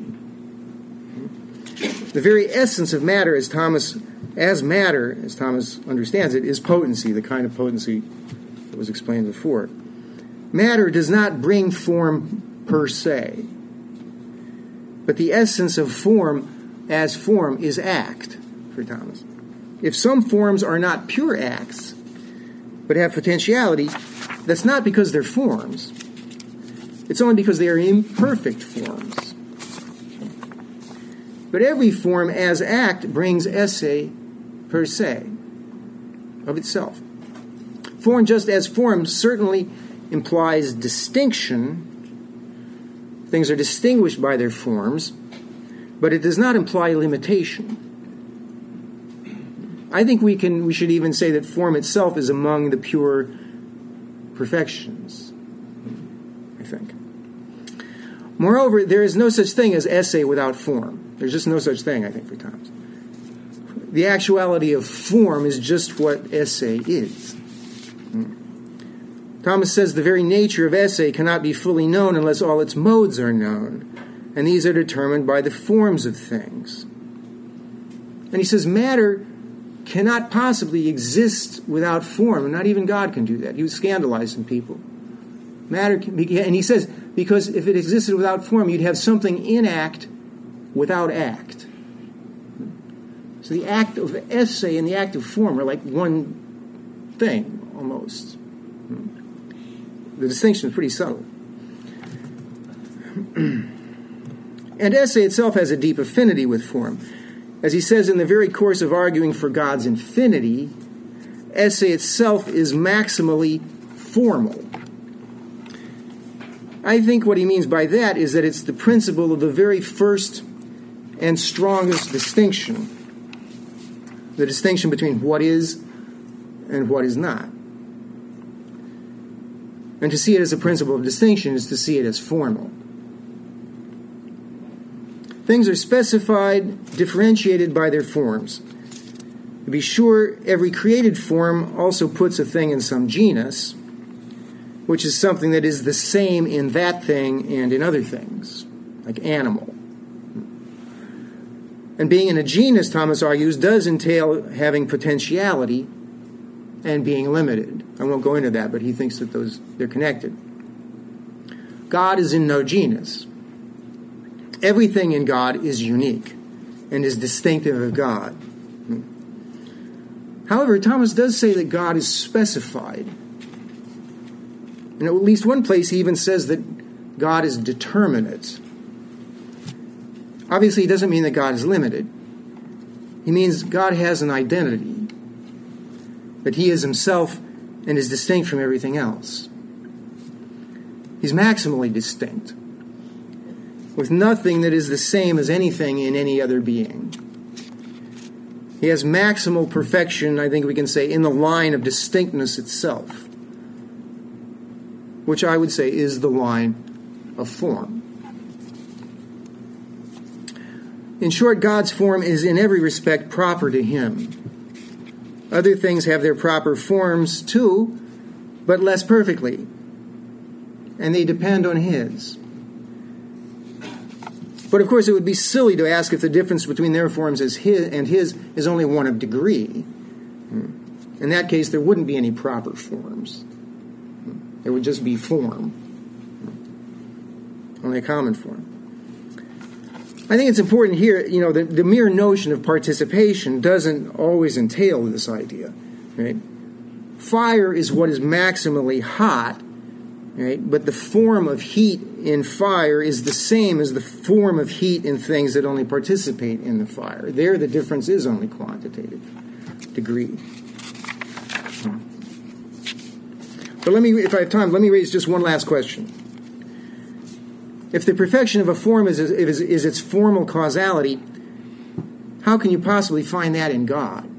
The very essence of matter, as Thomas understands it, is potency, the kind of potency that was explained before. Matter does not bring form per se, but the essence of form as form is act, for Thomas. If some forms are not pure acts, but have potentiality, that's not because they're forms. It's only because they are imperfect forms. But every form as act brings esse per se, of itself. Form just as form certainly implies distinction. Things are distinguished by their forms, but it does not imply limitation. I think we should even say that form itself is among the pure perfections, I think. Moreover, there is no such thing as esse without form. There's just no such thing, I think, for Thomas. The actuality of form is just what esse is. Thomas says the very nature of esse cannot be fully known unless all its modes are known, and these are determined by the forms of things. And he says matter cannot possibly exist without form, and not even God can do that. He was scandalizing people. Matter can be, and he says, because if it existed without form, you'd have something in act without act. So the act of esse and the act of form are like one thing, almost. The distinction is pretty subtle. And esse itself has a deep affinity with form. As he says in the very course of arguing for God's infinity, esse itself is maximally formal. I think what he means by that is that it's the principle of the very first and strongest distinction, the distinction between what is and what is not. And to see it as a principle of distinction is to see it as formal. Things are specified, differentiated by their forms. To be sure, every created form also puts a thing in some genus, which is something that is the same in that thing and in other things, like animal. And being in a genus, Thomas argues, does entail having potentiality and being limited. I won't go into that, but he thinks that they're connected. God is in no genus. Everything in God is unique and is distinctive of God. However, Thomas does say that God is specified. In at least one place, he even says that God is determinate. Obviously, he doesn't mean that God is limited. He means God has an identity, that he is himself and is distinct from everything else. He's maximally distinct, with nothing that is the same as anything in any other being. He has maximal perfection, I think we can say, in the line of distinctness itself, which I would say is the line of form. In short, God's form is in every respect proper to him. Other things have their proper forms too, but less perfectly, and they depend on his. But of course, it would be silly to ask if the difference between their forms and his is only one of degree. In that case, there wouldn't be any proper forms. There would just be form, only a common form. I think it's important here, the mere notion of participation doesn't always entail this idea, right? Fire is what is maximally hot, right? But the form of heat in fire is the same as the form of heat in things that only participate in the fire. There, the difference is only quantitative, degree. But if I have time, let me raise just one last question. If the perfection of a form is its formal causality, how can you possibly find that in God?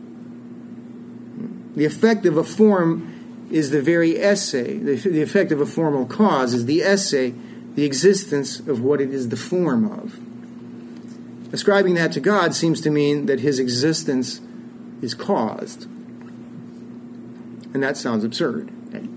The effect of a form is the very essay. The effect of a formal cause is the essay, the existence of what it is the form of. Ascribing that to God seems to mean that his existence is caused. And that sounds absurd.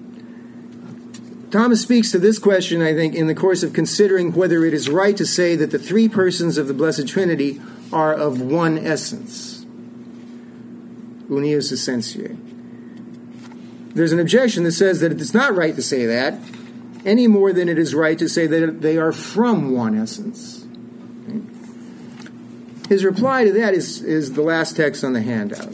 Thomas speaks to this question, I think, in the course of considering whether it is right to say that the three persons of the Blessed Trinity are of one essence. Unius essentiae. There's an objection that says that it's not right to say that, any more than it is right to say that they are from one essence. His reply to that is the last text on the handout.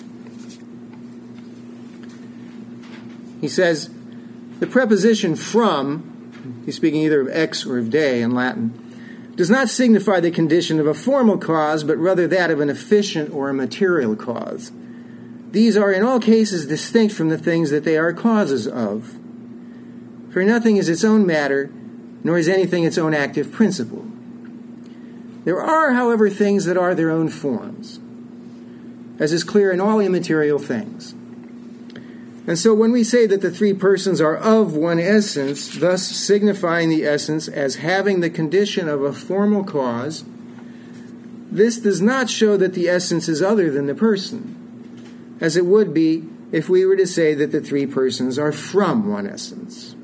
He says, the preposition from, he's speaking either of ex or of de in Latin, does not signify the condition of a formal cause, but rather that of an efficient or a material cause. These are in all cases distinct from the things that they are causes of. For nothing is its own matter, nor is anything its own active principle. There are, however, things that are their own forms, as is clear in all immaterial things. And so when we say that the three persons are of one essence, thus signifying the essence as having the condition of a formal cause, this does not show that the essence is other than the person, as it would be if we were to say that the three persons are from one essence.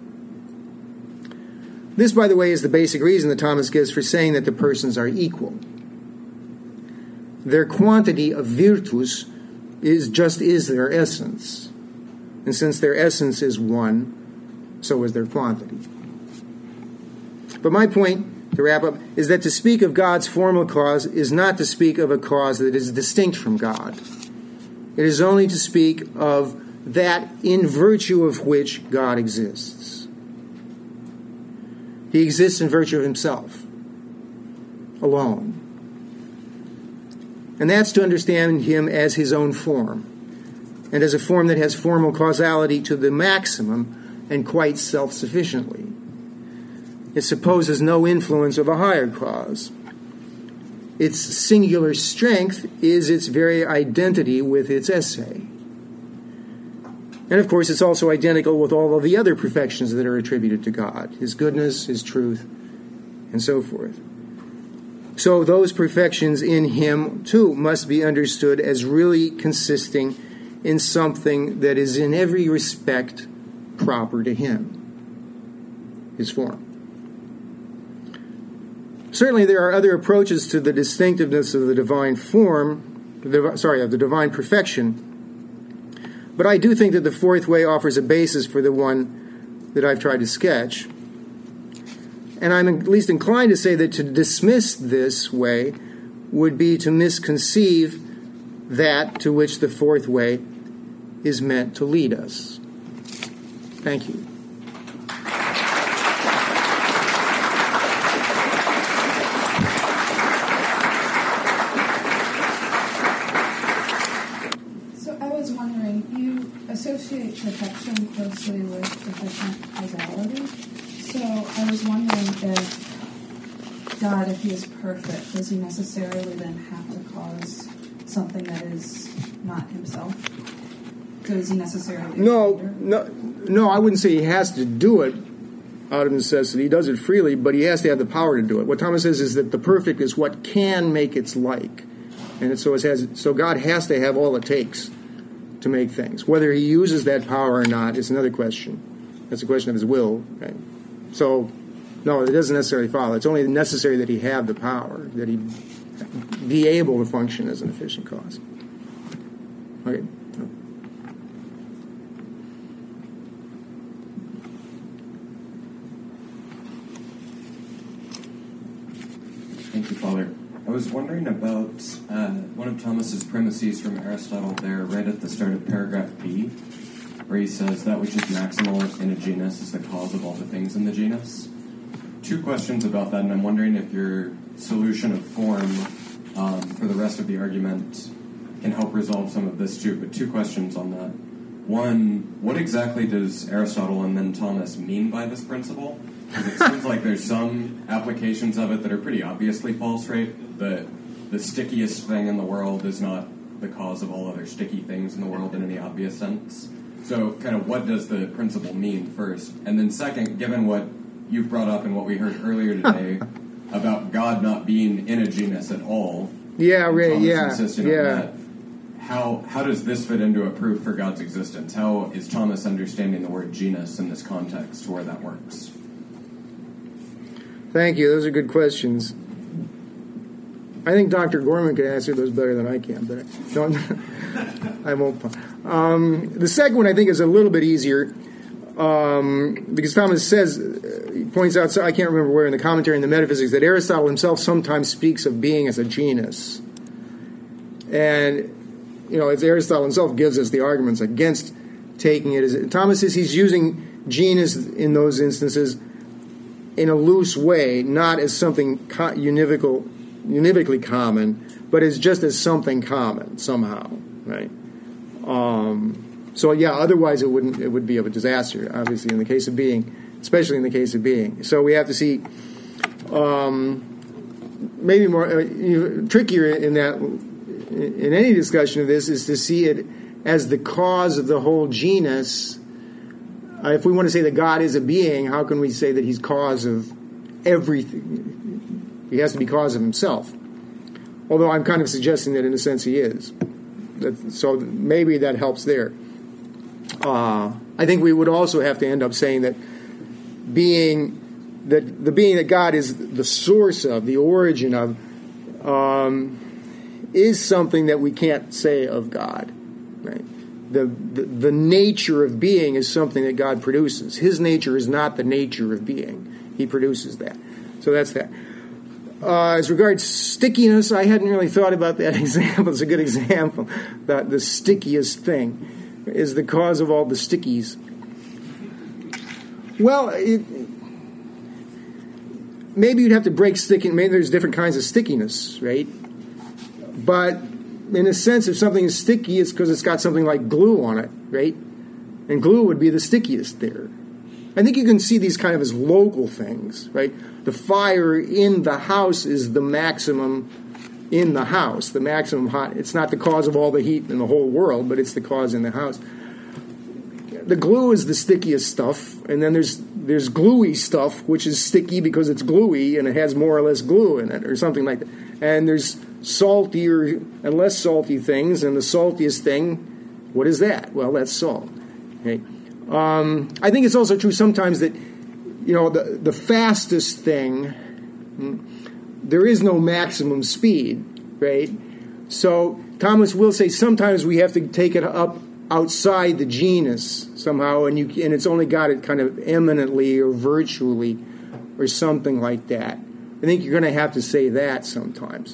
This, by the way, is the basic reason that Thomas gives for saying that the persons are equal. Their quantity of virtus is their essence. And since their essence is one, so is their quantity. But my point, to wrap up, is that to speak of God's formal cause is not to speak of a cause that is distinct from God. It is only to speak of that in virtue of which God exists. He exists in virtue of himself, alone. And that's to understand him as his own form, and as a form that has formal causality to the maximum and quite self-sufficiently. It supposes no influence of a higher cause. Its singular strength is its very identity with its essay. And of course, it's also identical with all of the other perfections that are attributed to God, his goodness, his truth, and so forth. So those perfections in him, too, must be understood as really consisting in something that is in every respect proper to him, his form. Certainly there are other approaches to the distinctiveness of the divine form, of the divine perfection, but I do think that the fourth way offers a basis for the one that I've tried to sketch. And I'm at least inclined to say that to dismiss this way would be to misconceive that to which the fourth way is meant to lead us. Thank you. So I was wondering, you associate perfection closely with efficient causality. So I was wondering if God, if he is perfect, does he necessarily then have to cause something that is not himself? Does he necessarily? No, I wouldn't say he has to do it out of necessity. He does it freely, but he has to have the power to do it. What Thomas says is that the perfect is what can make its like. And so God has to have all it takes to make things. Whether he uses that power or not is another question. That's a question of his will. Right? So, no, it doesn't necessarily follow. It's only necessary that he have the power, that he be able to function as an efficient cause. Okay. Thank you, Father. I was wondering about one of Thomas's premises from Aristotle there, right at the start of paragraph B, where he says that which is maximal in a genus is the cause of all the things in the genus. Two questions about that, and I'm wondering if your solution of form for the rest of the argument can help resolve some of this too. But two questions on that. One, what exactly does Aristotle and then Thomas mean by this principle? Because it seems like there's some applications of it that are pretty obviously false, right? The stickiest thing in the world is not the cause of all other sticky things in the world in any obvious sense. So kind of what does the principle mean first? And then second, given what you've brought up and what we heard earlier today about God not being in a genus at all. Yeah, right, Thomas yeah. insisting on that. How does this fit into a proof for God's existence? How is Thomas understanding the word genus in this context to where that works? Thank you. Those are good questions. I think Dr. Gorman can answer those better than I can, but I won't. The second one I think is a little bit easier because Thomas says, he points out, I can't remember where in the commentary in the Metaphysics, that Aristotle himself sometimes speaks of being as a genus. And, as Aristotle himself gives us the arguments against taking it as... Thomas says he's using genus in those instances in a loose way, not as something univocally common, but just as something common somehow, right? So yeah, otherwise it would be of a disaster, obviously, in the case of being, especially in the case of being. So we have to see maybe more trickier in that in any discussion of this is to see it as the cause of the whole genus. If we want to say that God is a being, how can we say that he's cause of everything? He has to be cause of himself. Although I'm kind of suggesting that in a sense he is. So maybe that helps there. I think we would also have to end up saying that the being that God is the source of, the origin of, is something that we can't say of God. Right? The nature of being is something that God produces. His nature is not the nature of being. He produces that. So that's that. As regards stickiness, I hadn't really thought about that example. It's a good example. The stickiest thing is the cause of all the stickies. Well, maybe you'd have to break sticking. Maybe there's different kinds of stickiness, right? But in a sense, if something is sticky, it's because it's got something like glue on it, right? And glue would be the stickiest there. I think you can see these kind of as local things, right? The fire in the house is the maximum in the house, the maximum hot. It's not the cause of all the heat in the whole world, but it's the cause in the house. The glue is the stickiest stuff, and then there's gluey stuff, which is sticky because it's gluey and it has more or less glue in it, or something like that. And there's saltier and less salty things, and the saltiest thing, what is that? Well, that's salt. Okay. I think it's also true sometimes that, the fastest thing, there is no maximum speed, right? So Thomas will say sometimes we have to take it up outside the genus somehow, and it's only got it kind of eminently or virtually or something like that. I think you're going to have to say that sometimes.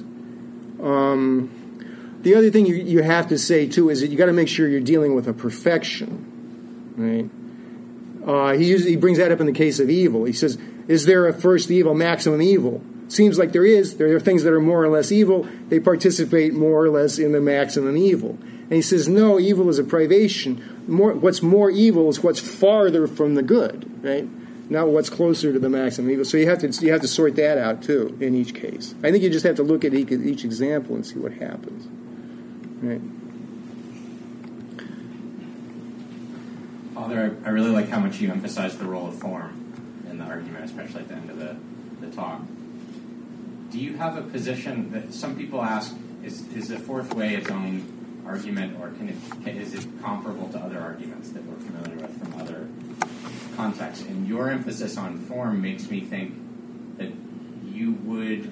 The other thing you have to say, too, is that you got to make sure you're dealing with a perfection, right? He brings that up in the case of evil. He says, is there a first evil, maximum evil? Seems like there is. There are things that are more or less evil. They participate more or less in the maximum evil. And he says, no, evil is a privation. What's more evil is what's farther from the good, right? Not what's closer to the maximum evil. So you have to sort that out, too, in each case. I think you just have to look at each example and see what happens. Right. Father, I really like how much you emphasize the role of form in the argument, especially at the end of the talk. Do you have a position that some people ask, is the fourth way its own argument, or is it comparable to other arguments that we're familiar with from other contexts? And your emphasis on form makes me think that you would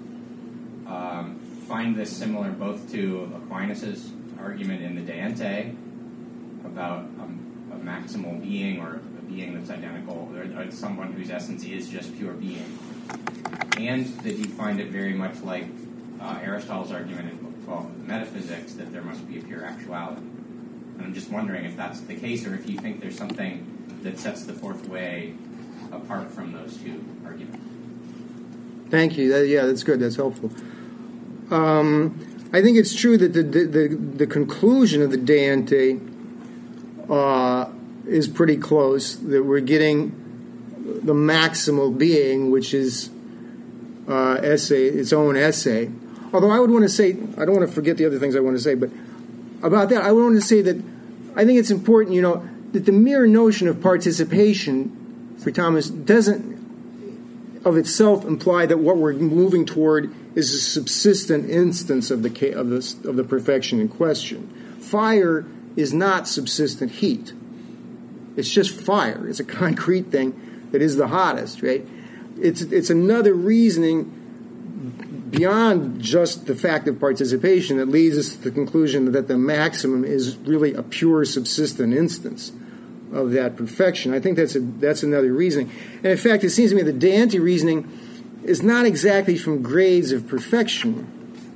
find this similar both to Aquinas' argument in the De Ante about a maximal being, or a being that's identical, or someone whose essence is just pure being, and that you find it very much like Aristotle's argument in Book 12 of the Metaphysics, that there must be a pure actuality. And I'm just wondering if that's the case, or if you think there's something that sets the fourth way apart from those two arguments. Thank you. That's good. That's helpful. I think it's true that the conclusion of the De Ante is pretty close, that we're getting the maximal being, which is its own essay. Although I would want to say, I don't want to forget the other things I want to say, but about that, I would want to say that I think it's important, that the mere notion of participation for Thomas doesn't of itself imply that what we're moving toward is a subsistent instance of the perfection in question. Fire is not subsistent heat. It's just fire. It's a concrete thing that is the hottest, right? It's another reasoning beyond just the fact of participation that leads us to the conclusion that the maximum is really a pure subsistent instance of that perfection. I think that's another reasoning. And in fact, it seems to me the De Ante reasoning is not exactly from grades of perfection.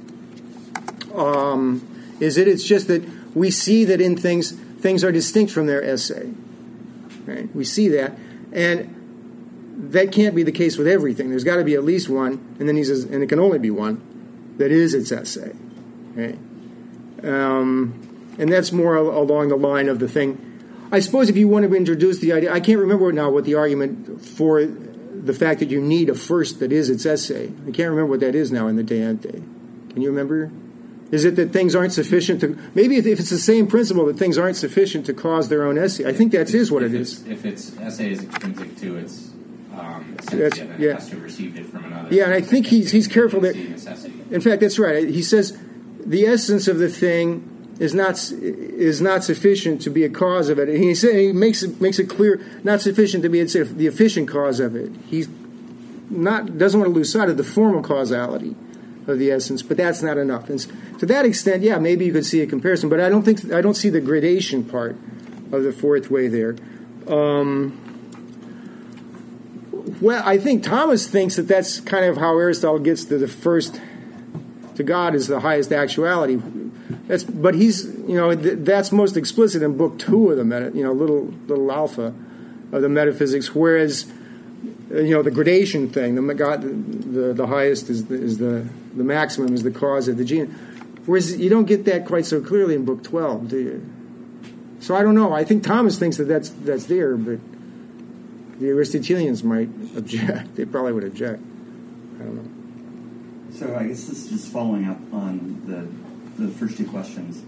It's just that we see that in things are distinct from their essay. Right? We see that. And that can't be the case with everything. There's got to be at least one, and then he says, and it can only be one, that is its essay. Right? And that's more along the line of the thing. I suppose if you want to introduce the idea, I can't remember now what the argument for the fact that you need a first that is its essay. I can't remember what that is now in the De Ante. Can you remember? Is it that things aren't sufficient to... Maybe if it's the same principle that things aren't sufficient to cause their own essay. I think that is what it is. If its essay is extrinsic to its essence, then it has to have received it from another. Yeah, and I think he's careful that... In fact, that's right. He says the essence of the thing is not sufficient to be a cause of it. And he makes it clear, not sufficient to be the efficient cause of it. He doesn't want to lose sight of the formal causality of the essence, but that's not enough. And to that extent, yeah, maybe you could see a comparison, but I don't see the gradation part of the fourth way there. Well, I think Thomas thinks that that's kind of how Aristotle gets to the first, to God is the highest actuality. But he's, that's most explicit in Book 2 of the little alpha of the Metaphysics. Whereas, the gradation thing, the highest is the maximum is the cause of the genus. Whereas you don't get that quite so clearly in Book 12, do you? So I don't know. I think Thomas thinks that that's there, but the Aristotelians might object. They probably would object. I don't know. So I guess this is just following up on the first two questions.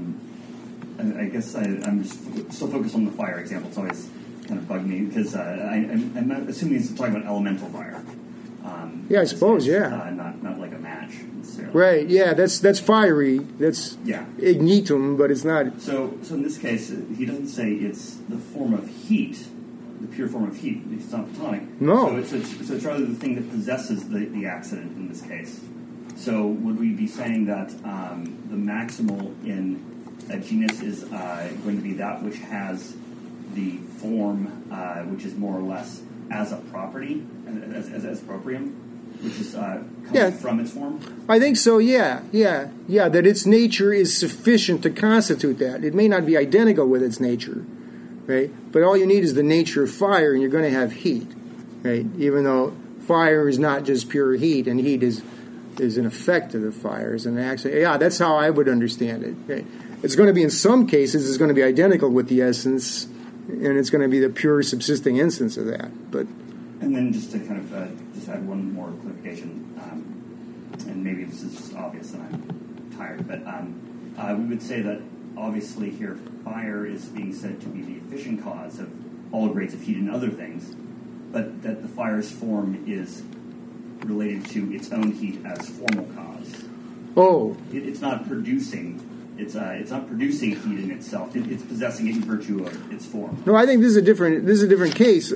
I guess I'm just still focused on the fire example. It's always kind of bugged me because I'm assuming he's talking about elemental fire. Yeah, I suppose. Yeah, not like a match necessarily. Right. Yeah, that's fiery. That's ignitum, but it's not. So in this case, he doesn't say it's the form of heat, the pure form of heat. It's not platonic. No. So it's rather the thing that possesses the accident in this case. So would we be saying that the maximal in a genus is going to be that which has the form, which is more or less as a property, as proprium, which is coming from its form? I think so, yeah, that its nature is sufficient to constitute that. It may not be identical with its nature, right? But all you need is the nature of fire, and you're going to have heat, right? Even though fire is not just pure heat, and heat is an effect of the fire, is an accident. Yeah, that's how I would understand it. Okay? It's going to be, in some cases, it's going to be identical with the essence, and it's going to be the pure subsisting instance of that. But and then just to kind of just add one more clarification, and maybe this is just obvious and I'm tired, but we would say that obviously here fire is being said to be the efficient cause of all grades of heat and other things, but that the fire's form is related to its own heat as formal cause. Oh, it's not producing. It's not producing heat in itself. It's possessing it in virtue of its form. No, I think this is a different case.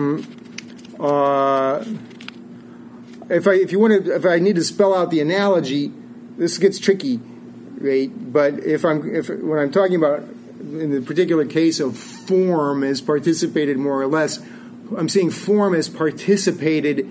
If I need to spell out the analogy, this gets tricky, right? But when I'm talking about in the particular case of form as participated more or less, I'm seeing form as participating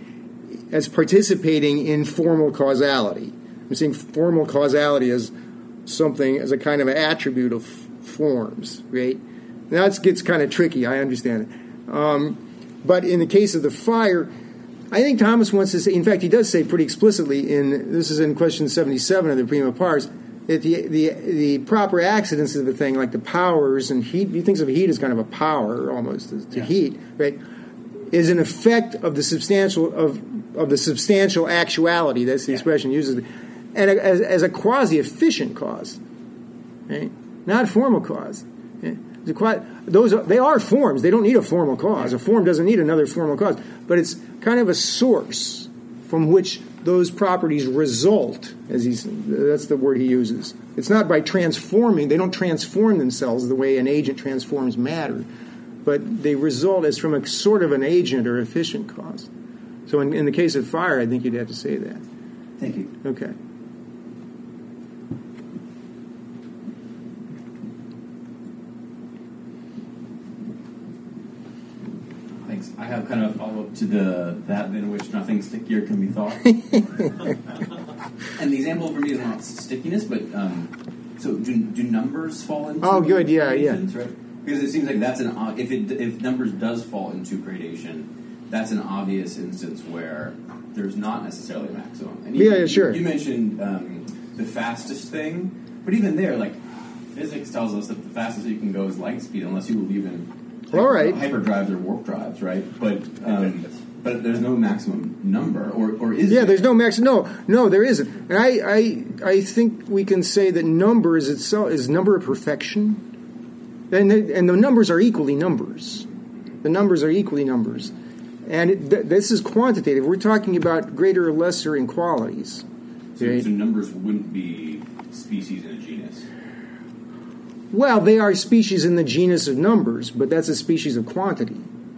in formal causality. I'm seeing formal causality as something, as a kind of an attribute of forms, right? Now it gets kind of tricky, I understand it. But in the case of the fire, I think Thomas wants to say, in fact, he does say pretty explicitly this is in question 77 of the Prima Pars, the proper accidents of a thing, like the powers and heat, he thinks of heat as kind of a power almost to heat, right? Is an effect of the substantial actuality. That's the expression uses, and as a quasi-efficient cause, right? Not a formal cause. Right? They are forms. They don't need a formal cause. A form doesn't need another formal cause, but it's kind of a source from which those properties result. That's the word he uses. It's not by transforming. They don't transform themselves the way an agent transforms matter, but they result as from a sort of an agent or efficient cause. So in the case of fire, I think you'd have to say that. Thank you. Okay. Thanks. I have kind of a follow-up to that than which nothing stickier can be thought. And the example for me is not stickiness, but so do numbers fall into? Oh, good. Yeah. Right? Because it seems like that's if numbers does fall into gradation, that's an obvious instance where there's not necessarily a maximum. And sure. You mentioned the fastest thing, but even there, like physics tells us that the fastest you can go is light speed, unless you believe in hyperdrives or warp drives, right? But there's no maximum number, or is there? Yeah, there's no maximum. No, there isn't. And I think we can say that numbers itself is number of perfection. And the numbers are equally numbers. The numbers are equally numbers. And this is quantitative. We're talking about greater or lesser in qualities. So numbers wouldn't be species in a genus? Well, they are species in the genus of numbers, but that's a species of quantity.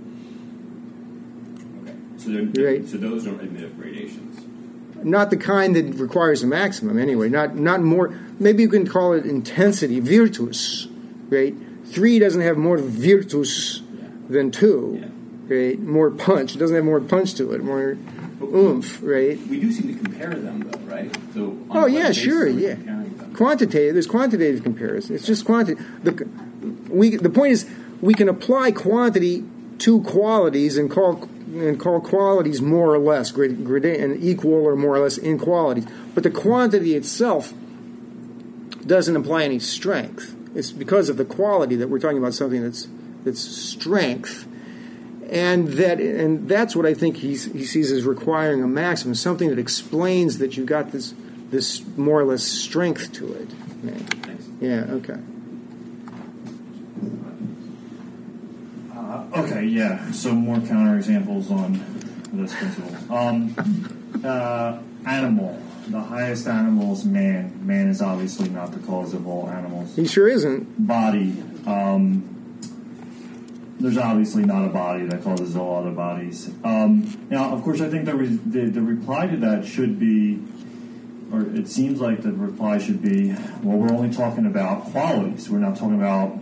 Okay. So those don't admit gradations? Not the kind that requires a maximum, anyway. Not more. Maybe you can call it intensity, virtus, right? 3 doesn't have more virtus than 2, right? More punch. It doesn't have more punch to it, more oomph, right? We do seem to compare them, though, right? So sure. Quantitative. There's quantitative comparison. It's just quantity. The point is, we can apply quantity to qualities and call qualities more or less, and equal or more or less in qualities. But the quantity itself doesn't imply any strength. It's because of the quality that we're talking about something that's strength, and that's what I think he sees as requiring a maximum, something that explains that you got this more or less strength to it. Thanks. Yeah. Okay. So more counterexamples on this principle. Animal. The highest animal is man. Man is obviously not the cause of all animals. He sure isn't. Body. There's obviously not a body that causes all other bodies. Now, of course, I think the reply to that should be, or it seems like the reply should be, well, we're only talking about qualities. We're not talking about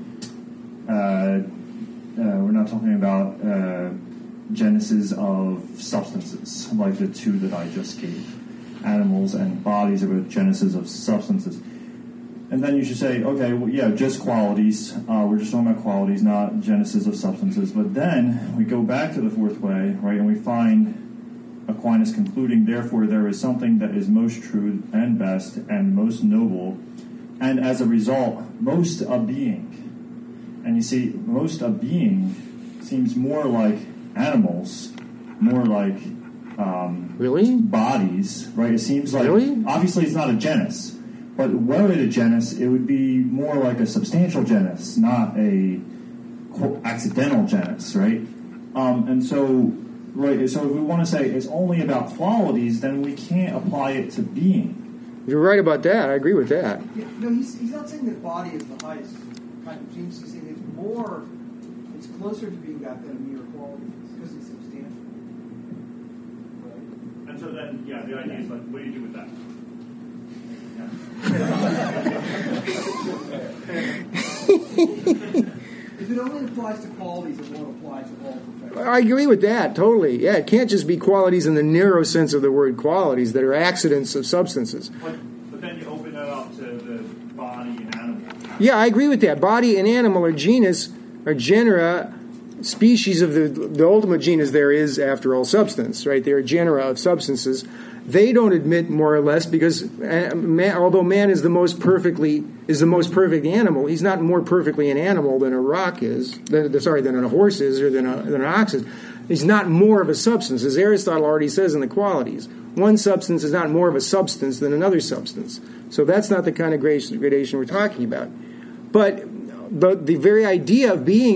genesis of substances, like the two that I just gave. Animals and bodies are both genesis of substances. And then you should say, okay, well, yeah, just qualities. We're just talking about qualities, not genesis of substances. But then we go back to the fourth way, right, and we find Aquinas concluding, therefore, there is something that is most true and best and most noble, and as a result, most a being. And you see, most a being seems more like animals, more like really bodies, right? It seems like obviously it's not a genus, but were it a genus, it would be more like a substantial genus, not a accidental genus, right? And so, right. So if we want to say it's only about qualities, then we can't apply it to being. You're right about that. I agree with that. Yeah, no, he's not saying that body is the highest kind of genus. He's saying it's closer to being that than a mere quality because it's substantial. Right? And so then, the idea is like, what do you do with that? If it only applies to qualities, it won't apply to all perfection. I agree with that, totally. Yeah, it can't just be qualities in the narrow sense of the word qualities that are accidents of substances. But then you open that up to the body and animal. Yeah, I agree with that. Body and animal are genera species of the ultimate genus there is, after all, substance, right? They are genera of substances. They don't admit more or less because although man is the most perfect animal, he's not more perfectly an animal than a rock is, than a horse is, or than an ox is. He's not more of a substance, as Aristotle already says in the Qualities. One substance is not more of a substance than another substance. So that's not the kind of gradation we're talking about. But the very idea of being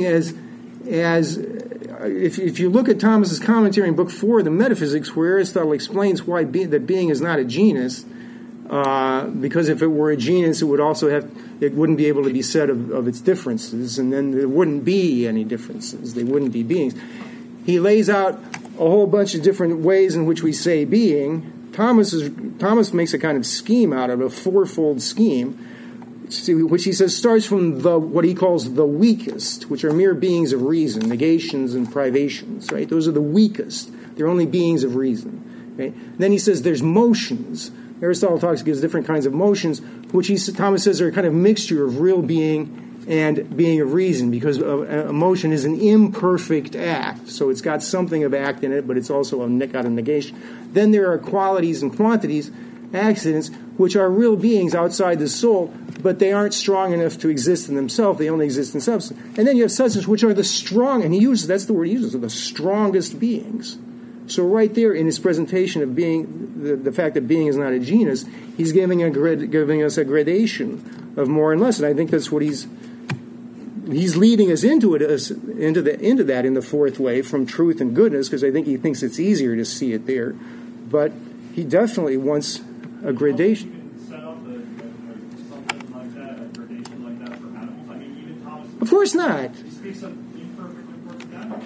if you look at Thomas's commentary in Book 4, the Metaphysics, where Aristotle explains why that being is not a genus, because if it were a genus, it wouldn't be able to be said of its differences, and then there wouldn't be any differences. They wouldn't be beings. He lays out a whole bunch of different ways in which we say being. Thomas makes a kind of scheme out of a fourfold scheme, which he says starts from what he calls the weakest, which are mere beings of reason, negations and privations, right? Those are the weakest. They're only beings of reason, right? Then he says there's motions. Aristotle gives different kinds of motions, which Thomas says are a kind of mixture of real being and being of reason, because a motion is an imperfect act. So it's got something of act in it, but it's also got a negation. Then there are qualities and quantities, accidents, which are real beings outside the soul, but they aren't strong enough to exist in themselves. They only exist in substance. And then you have substance, which are the strong, and that's the word he uses, are the strongest beings. So right there in his presentation of being, the fact that being is not a genus, he's giving us a gradation of more and less. And I think that's what he's leading us into that in the fourth way, from truth and goodness, because I think he thinks it's easier to see it there. But he definitely wants a gradation. You can set up something like that, a gradation like that for animals. I mean, even Thomas. Of course not. He speaks of imperfect animals.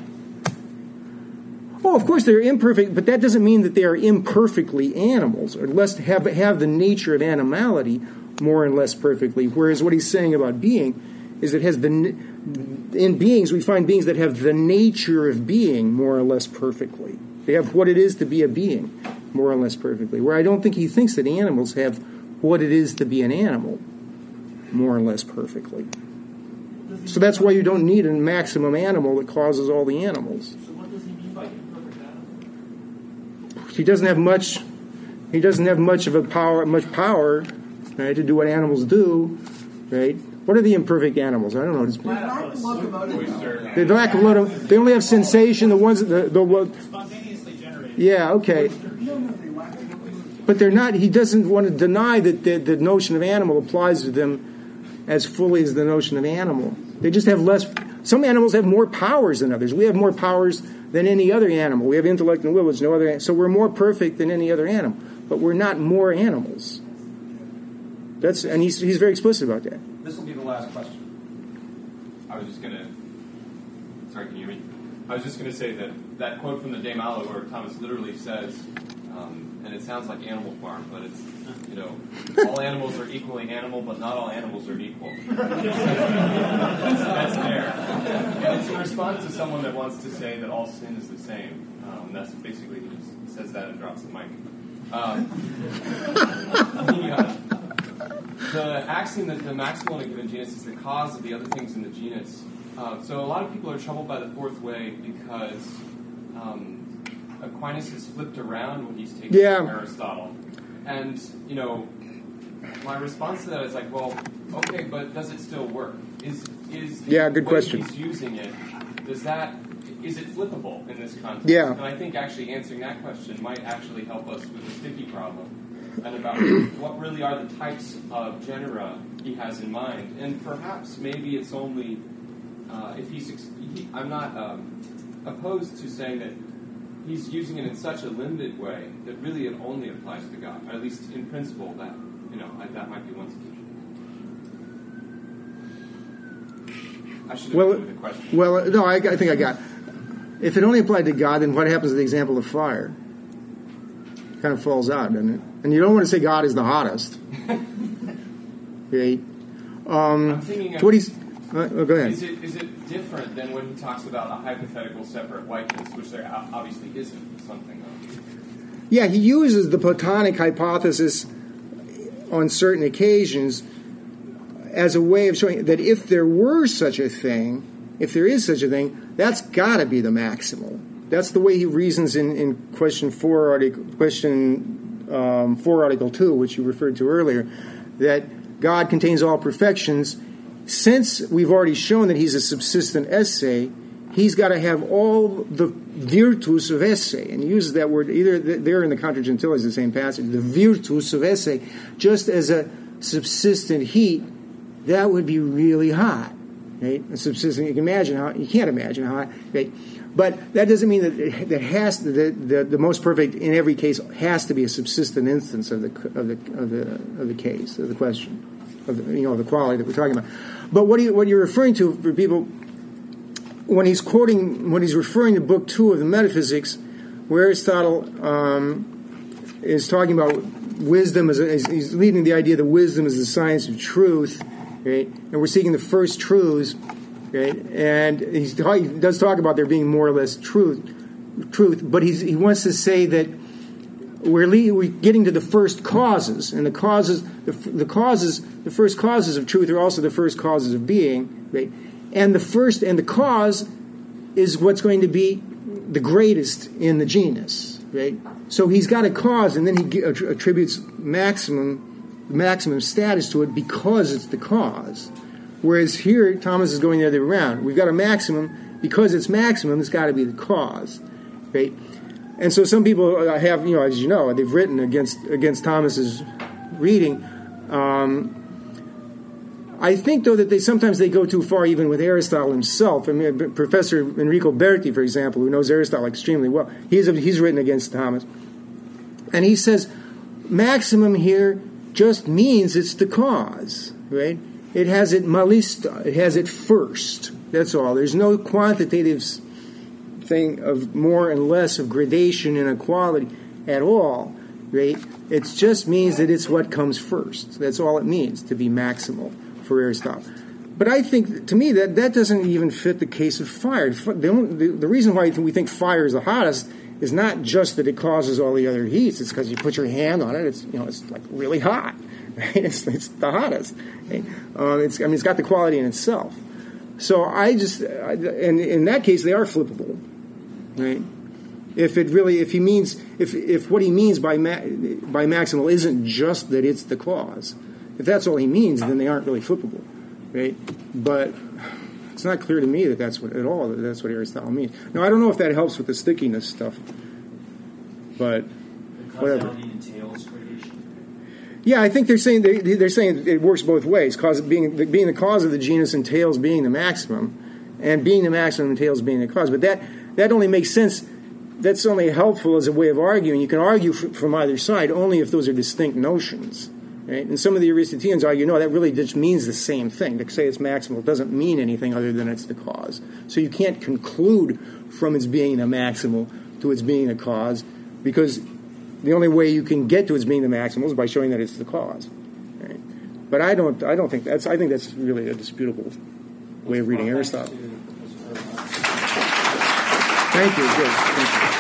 Oh, of course they're imperfect, but that doesn't mean that they are imperfectly animals, or less have the nature of animality more and less perfectly. Whereas what he's saying about being is it has in beings, we find beings that have the nature of being more or less perfectly. They have what it is to be a being more or less perfectly. Where I don't think he thinks that animals have what it is to be an animal more or less perfectly. So that's why you don't need a maximum animal that causes all the animals. So what does he mean by imperfect animal? He doesn't have much. He doesn't have much power, right, to do what animals do, right? What are the imperfect animals? I don't know. They lack locomotive. They only have sensation. The ones spontaneously generated. Yeah. Okay. But they're not. He doesn't want to deny that the notion of animal applies to them as fully as the notion of animal. They just have less. Some animals have more powers than others. We have more powers than any other animal. We have intellect and will, which no other. So we're more perfect than any other animal. But we're not more animals. And he's very explicit about that. This will be the last question. Sorry, can you hear me? I was just going to say that quote from the De Malo where Thomas literally says, and it sounds like Animal Farm, but it's, all animals are equally animal, but not all animals are equal. That's there. And it's in response to someone that wants to say that all sin is the same. That's basically, he just says that and drops the mic. The axiom that the maximal in a given genus is the cause of the other things in the genus. So a lot of people are troubled by the fourth way because Aquinas has flipped around when he's taken Aristotle. And, my response to that is like, well, okay, but does it still work? Is good question. He's using it, is it flippable in this context? Yeah. And I think actually answering that question might actually help us with the sticky problem. And about what really are the types of genera he has in mind. And perhaps maybe it's only, I'm not opposed to saying that he's using it in such a limited way that really it only applies to God. Or at least in principle that, that might be one solution. I should have with the question. Well, no, I think I got it. If it only applied to God, then what happens to the example of fire? It kind of falls out, doesn't it? And you don't want to say God is the hottest. Okay. I'm thinking of, go ahead. Is it different than when he talks about a hypothetical separate whiteness, which there obviously isn't something of? Yeah, he uses the Platonic hypothesis on certain occasions as a way of showing that if there were such a thing, if there is such a thing, that's got to be the maximal. That's the way he reasons in question 4, Article 2, which you referred to earlier, that God contains all perfections. Since we've already shown that he's a subsistent esse, he's got to have all the virtus of esse. And he uses that word either there in the Contra Gentiles, the same passage, the virtus of esse, just as a subsistent heat. That would be really hot, right? A subsistent, you can't imagine how hot, right? But that doesn't mean that the most perfect in every case has to be a subsistent instance of the case, of the question, of the quality that we're talking about. But what you're referring to for people when he's referring to Book 2 of the Metaphysics, where Aristotle is talking about wisdom he's leading the idea that wisdom is the science of truth, right? And we're seeking the first truths. Right? And he does talk about there being more or less truth, but he wants to say that we're getting to the first causes, and the first causes of truth are also the first causes of being, right? And the cause is what's going to be the greatest in the genus, right? So he's got a cause, and then he attributes maximum status to it because it's the cause. Whereas here, Thomas is going the other way around. We've got a maximum. Because it's maximum, it's got to be the cause, right? And so some people have, as you know, they've written against Thomas's reading. I think, though, that sometimes they go too far even with Aristotle himself. I mean, Professor Enrico Berti, for example, who knows Aristotle extremely well, he's written against Thomas. And he says, maximum here just means it's the cause, right? It has it malista. It has it first. That's all. There's no quantitative thing of more and less of gradation and equality at all, right? It just means that it's what comes first. That's all it means to be maximal for Aristotle. But I think, to me, that doesn't even fit the case of fire. The reason why we think fire is the hottest is not just that it causes all the other heats. It's because you put your hand on it. It's like really hot. Right? It's the hottest. Right? It's got the quality in itself. So and in that case, they are flippable, right? If what he means by maximal isn't just that it's the cause, if that's all he means, then they aren't really flippable, right? But it's not clear to me that that's what Aristotle means. Now, I don't know if that helps with the stickiness stuff, but whatever. Yeah, I think they're saying it works both ways. Being the cause of the genus entails being the maximum, and being the maximum entails being the cause. But that only makes sense. That's only helpful as a way of arguing. You can argue from either side only if those are distinct notions. Right? And some of the Aristotelians argue, no, that really just means the same thing. To say it's maximal doesn't mean anything other than it's the cause. So you can't conclude from its being the maximal to its being a cause, because the only way you can get to its being the maximal is by showing that it's the cause. Right? But I think that's really a disputable way of reading Aristotle. Thank you. Good. Thank you.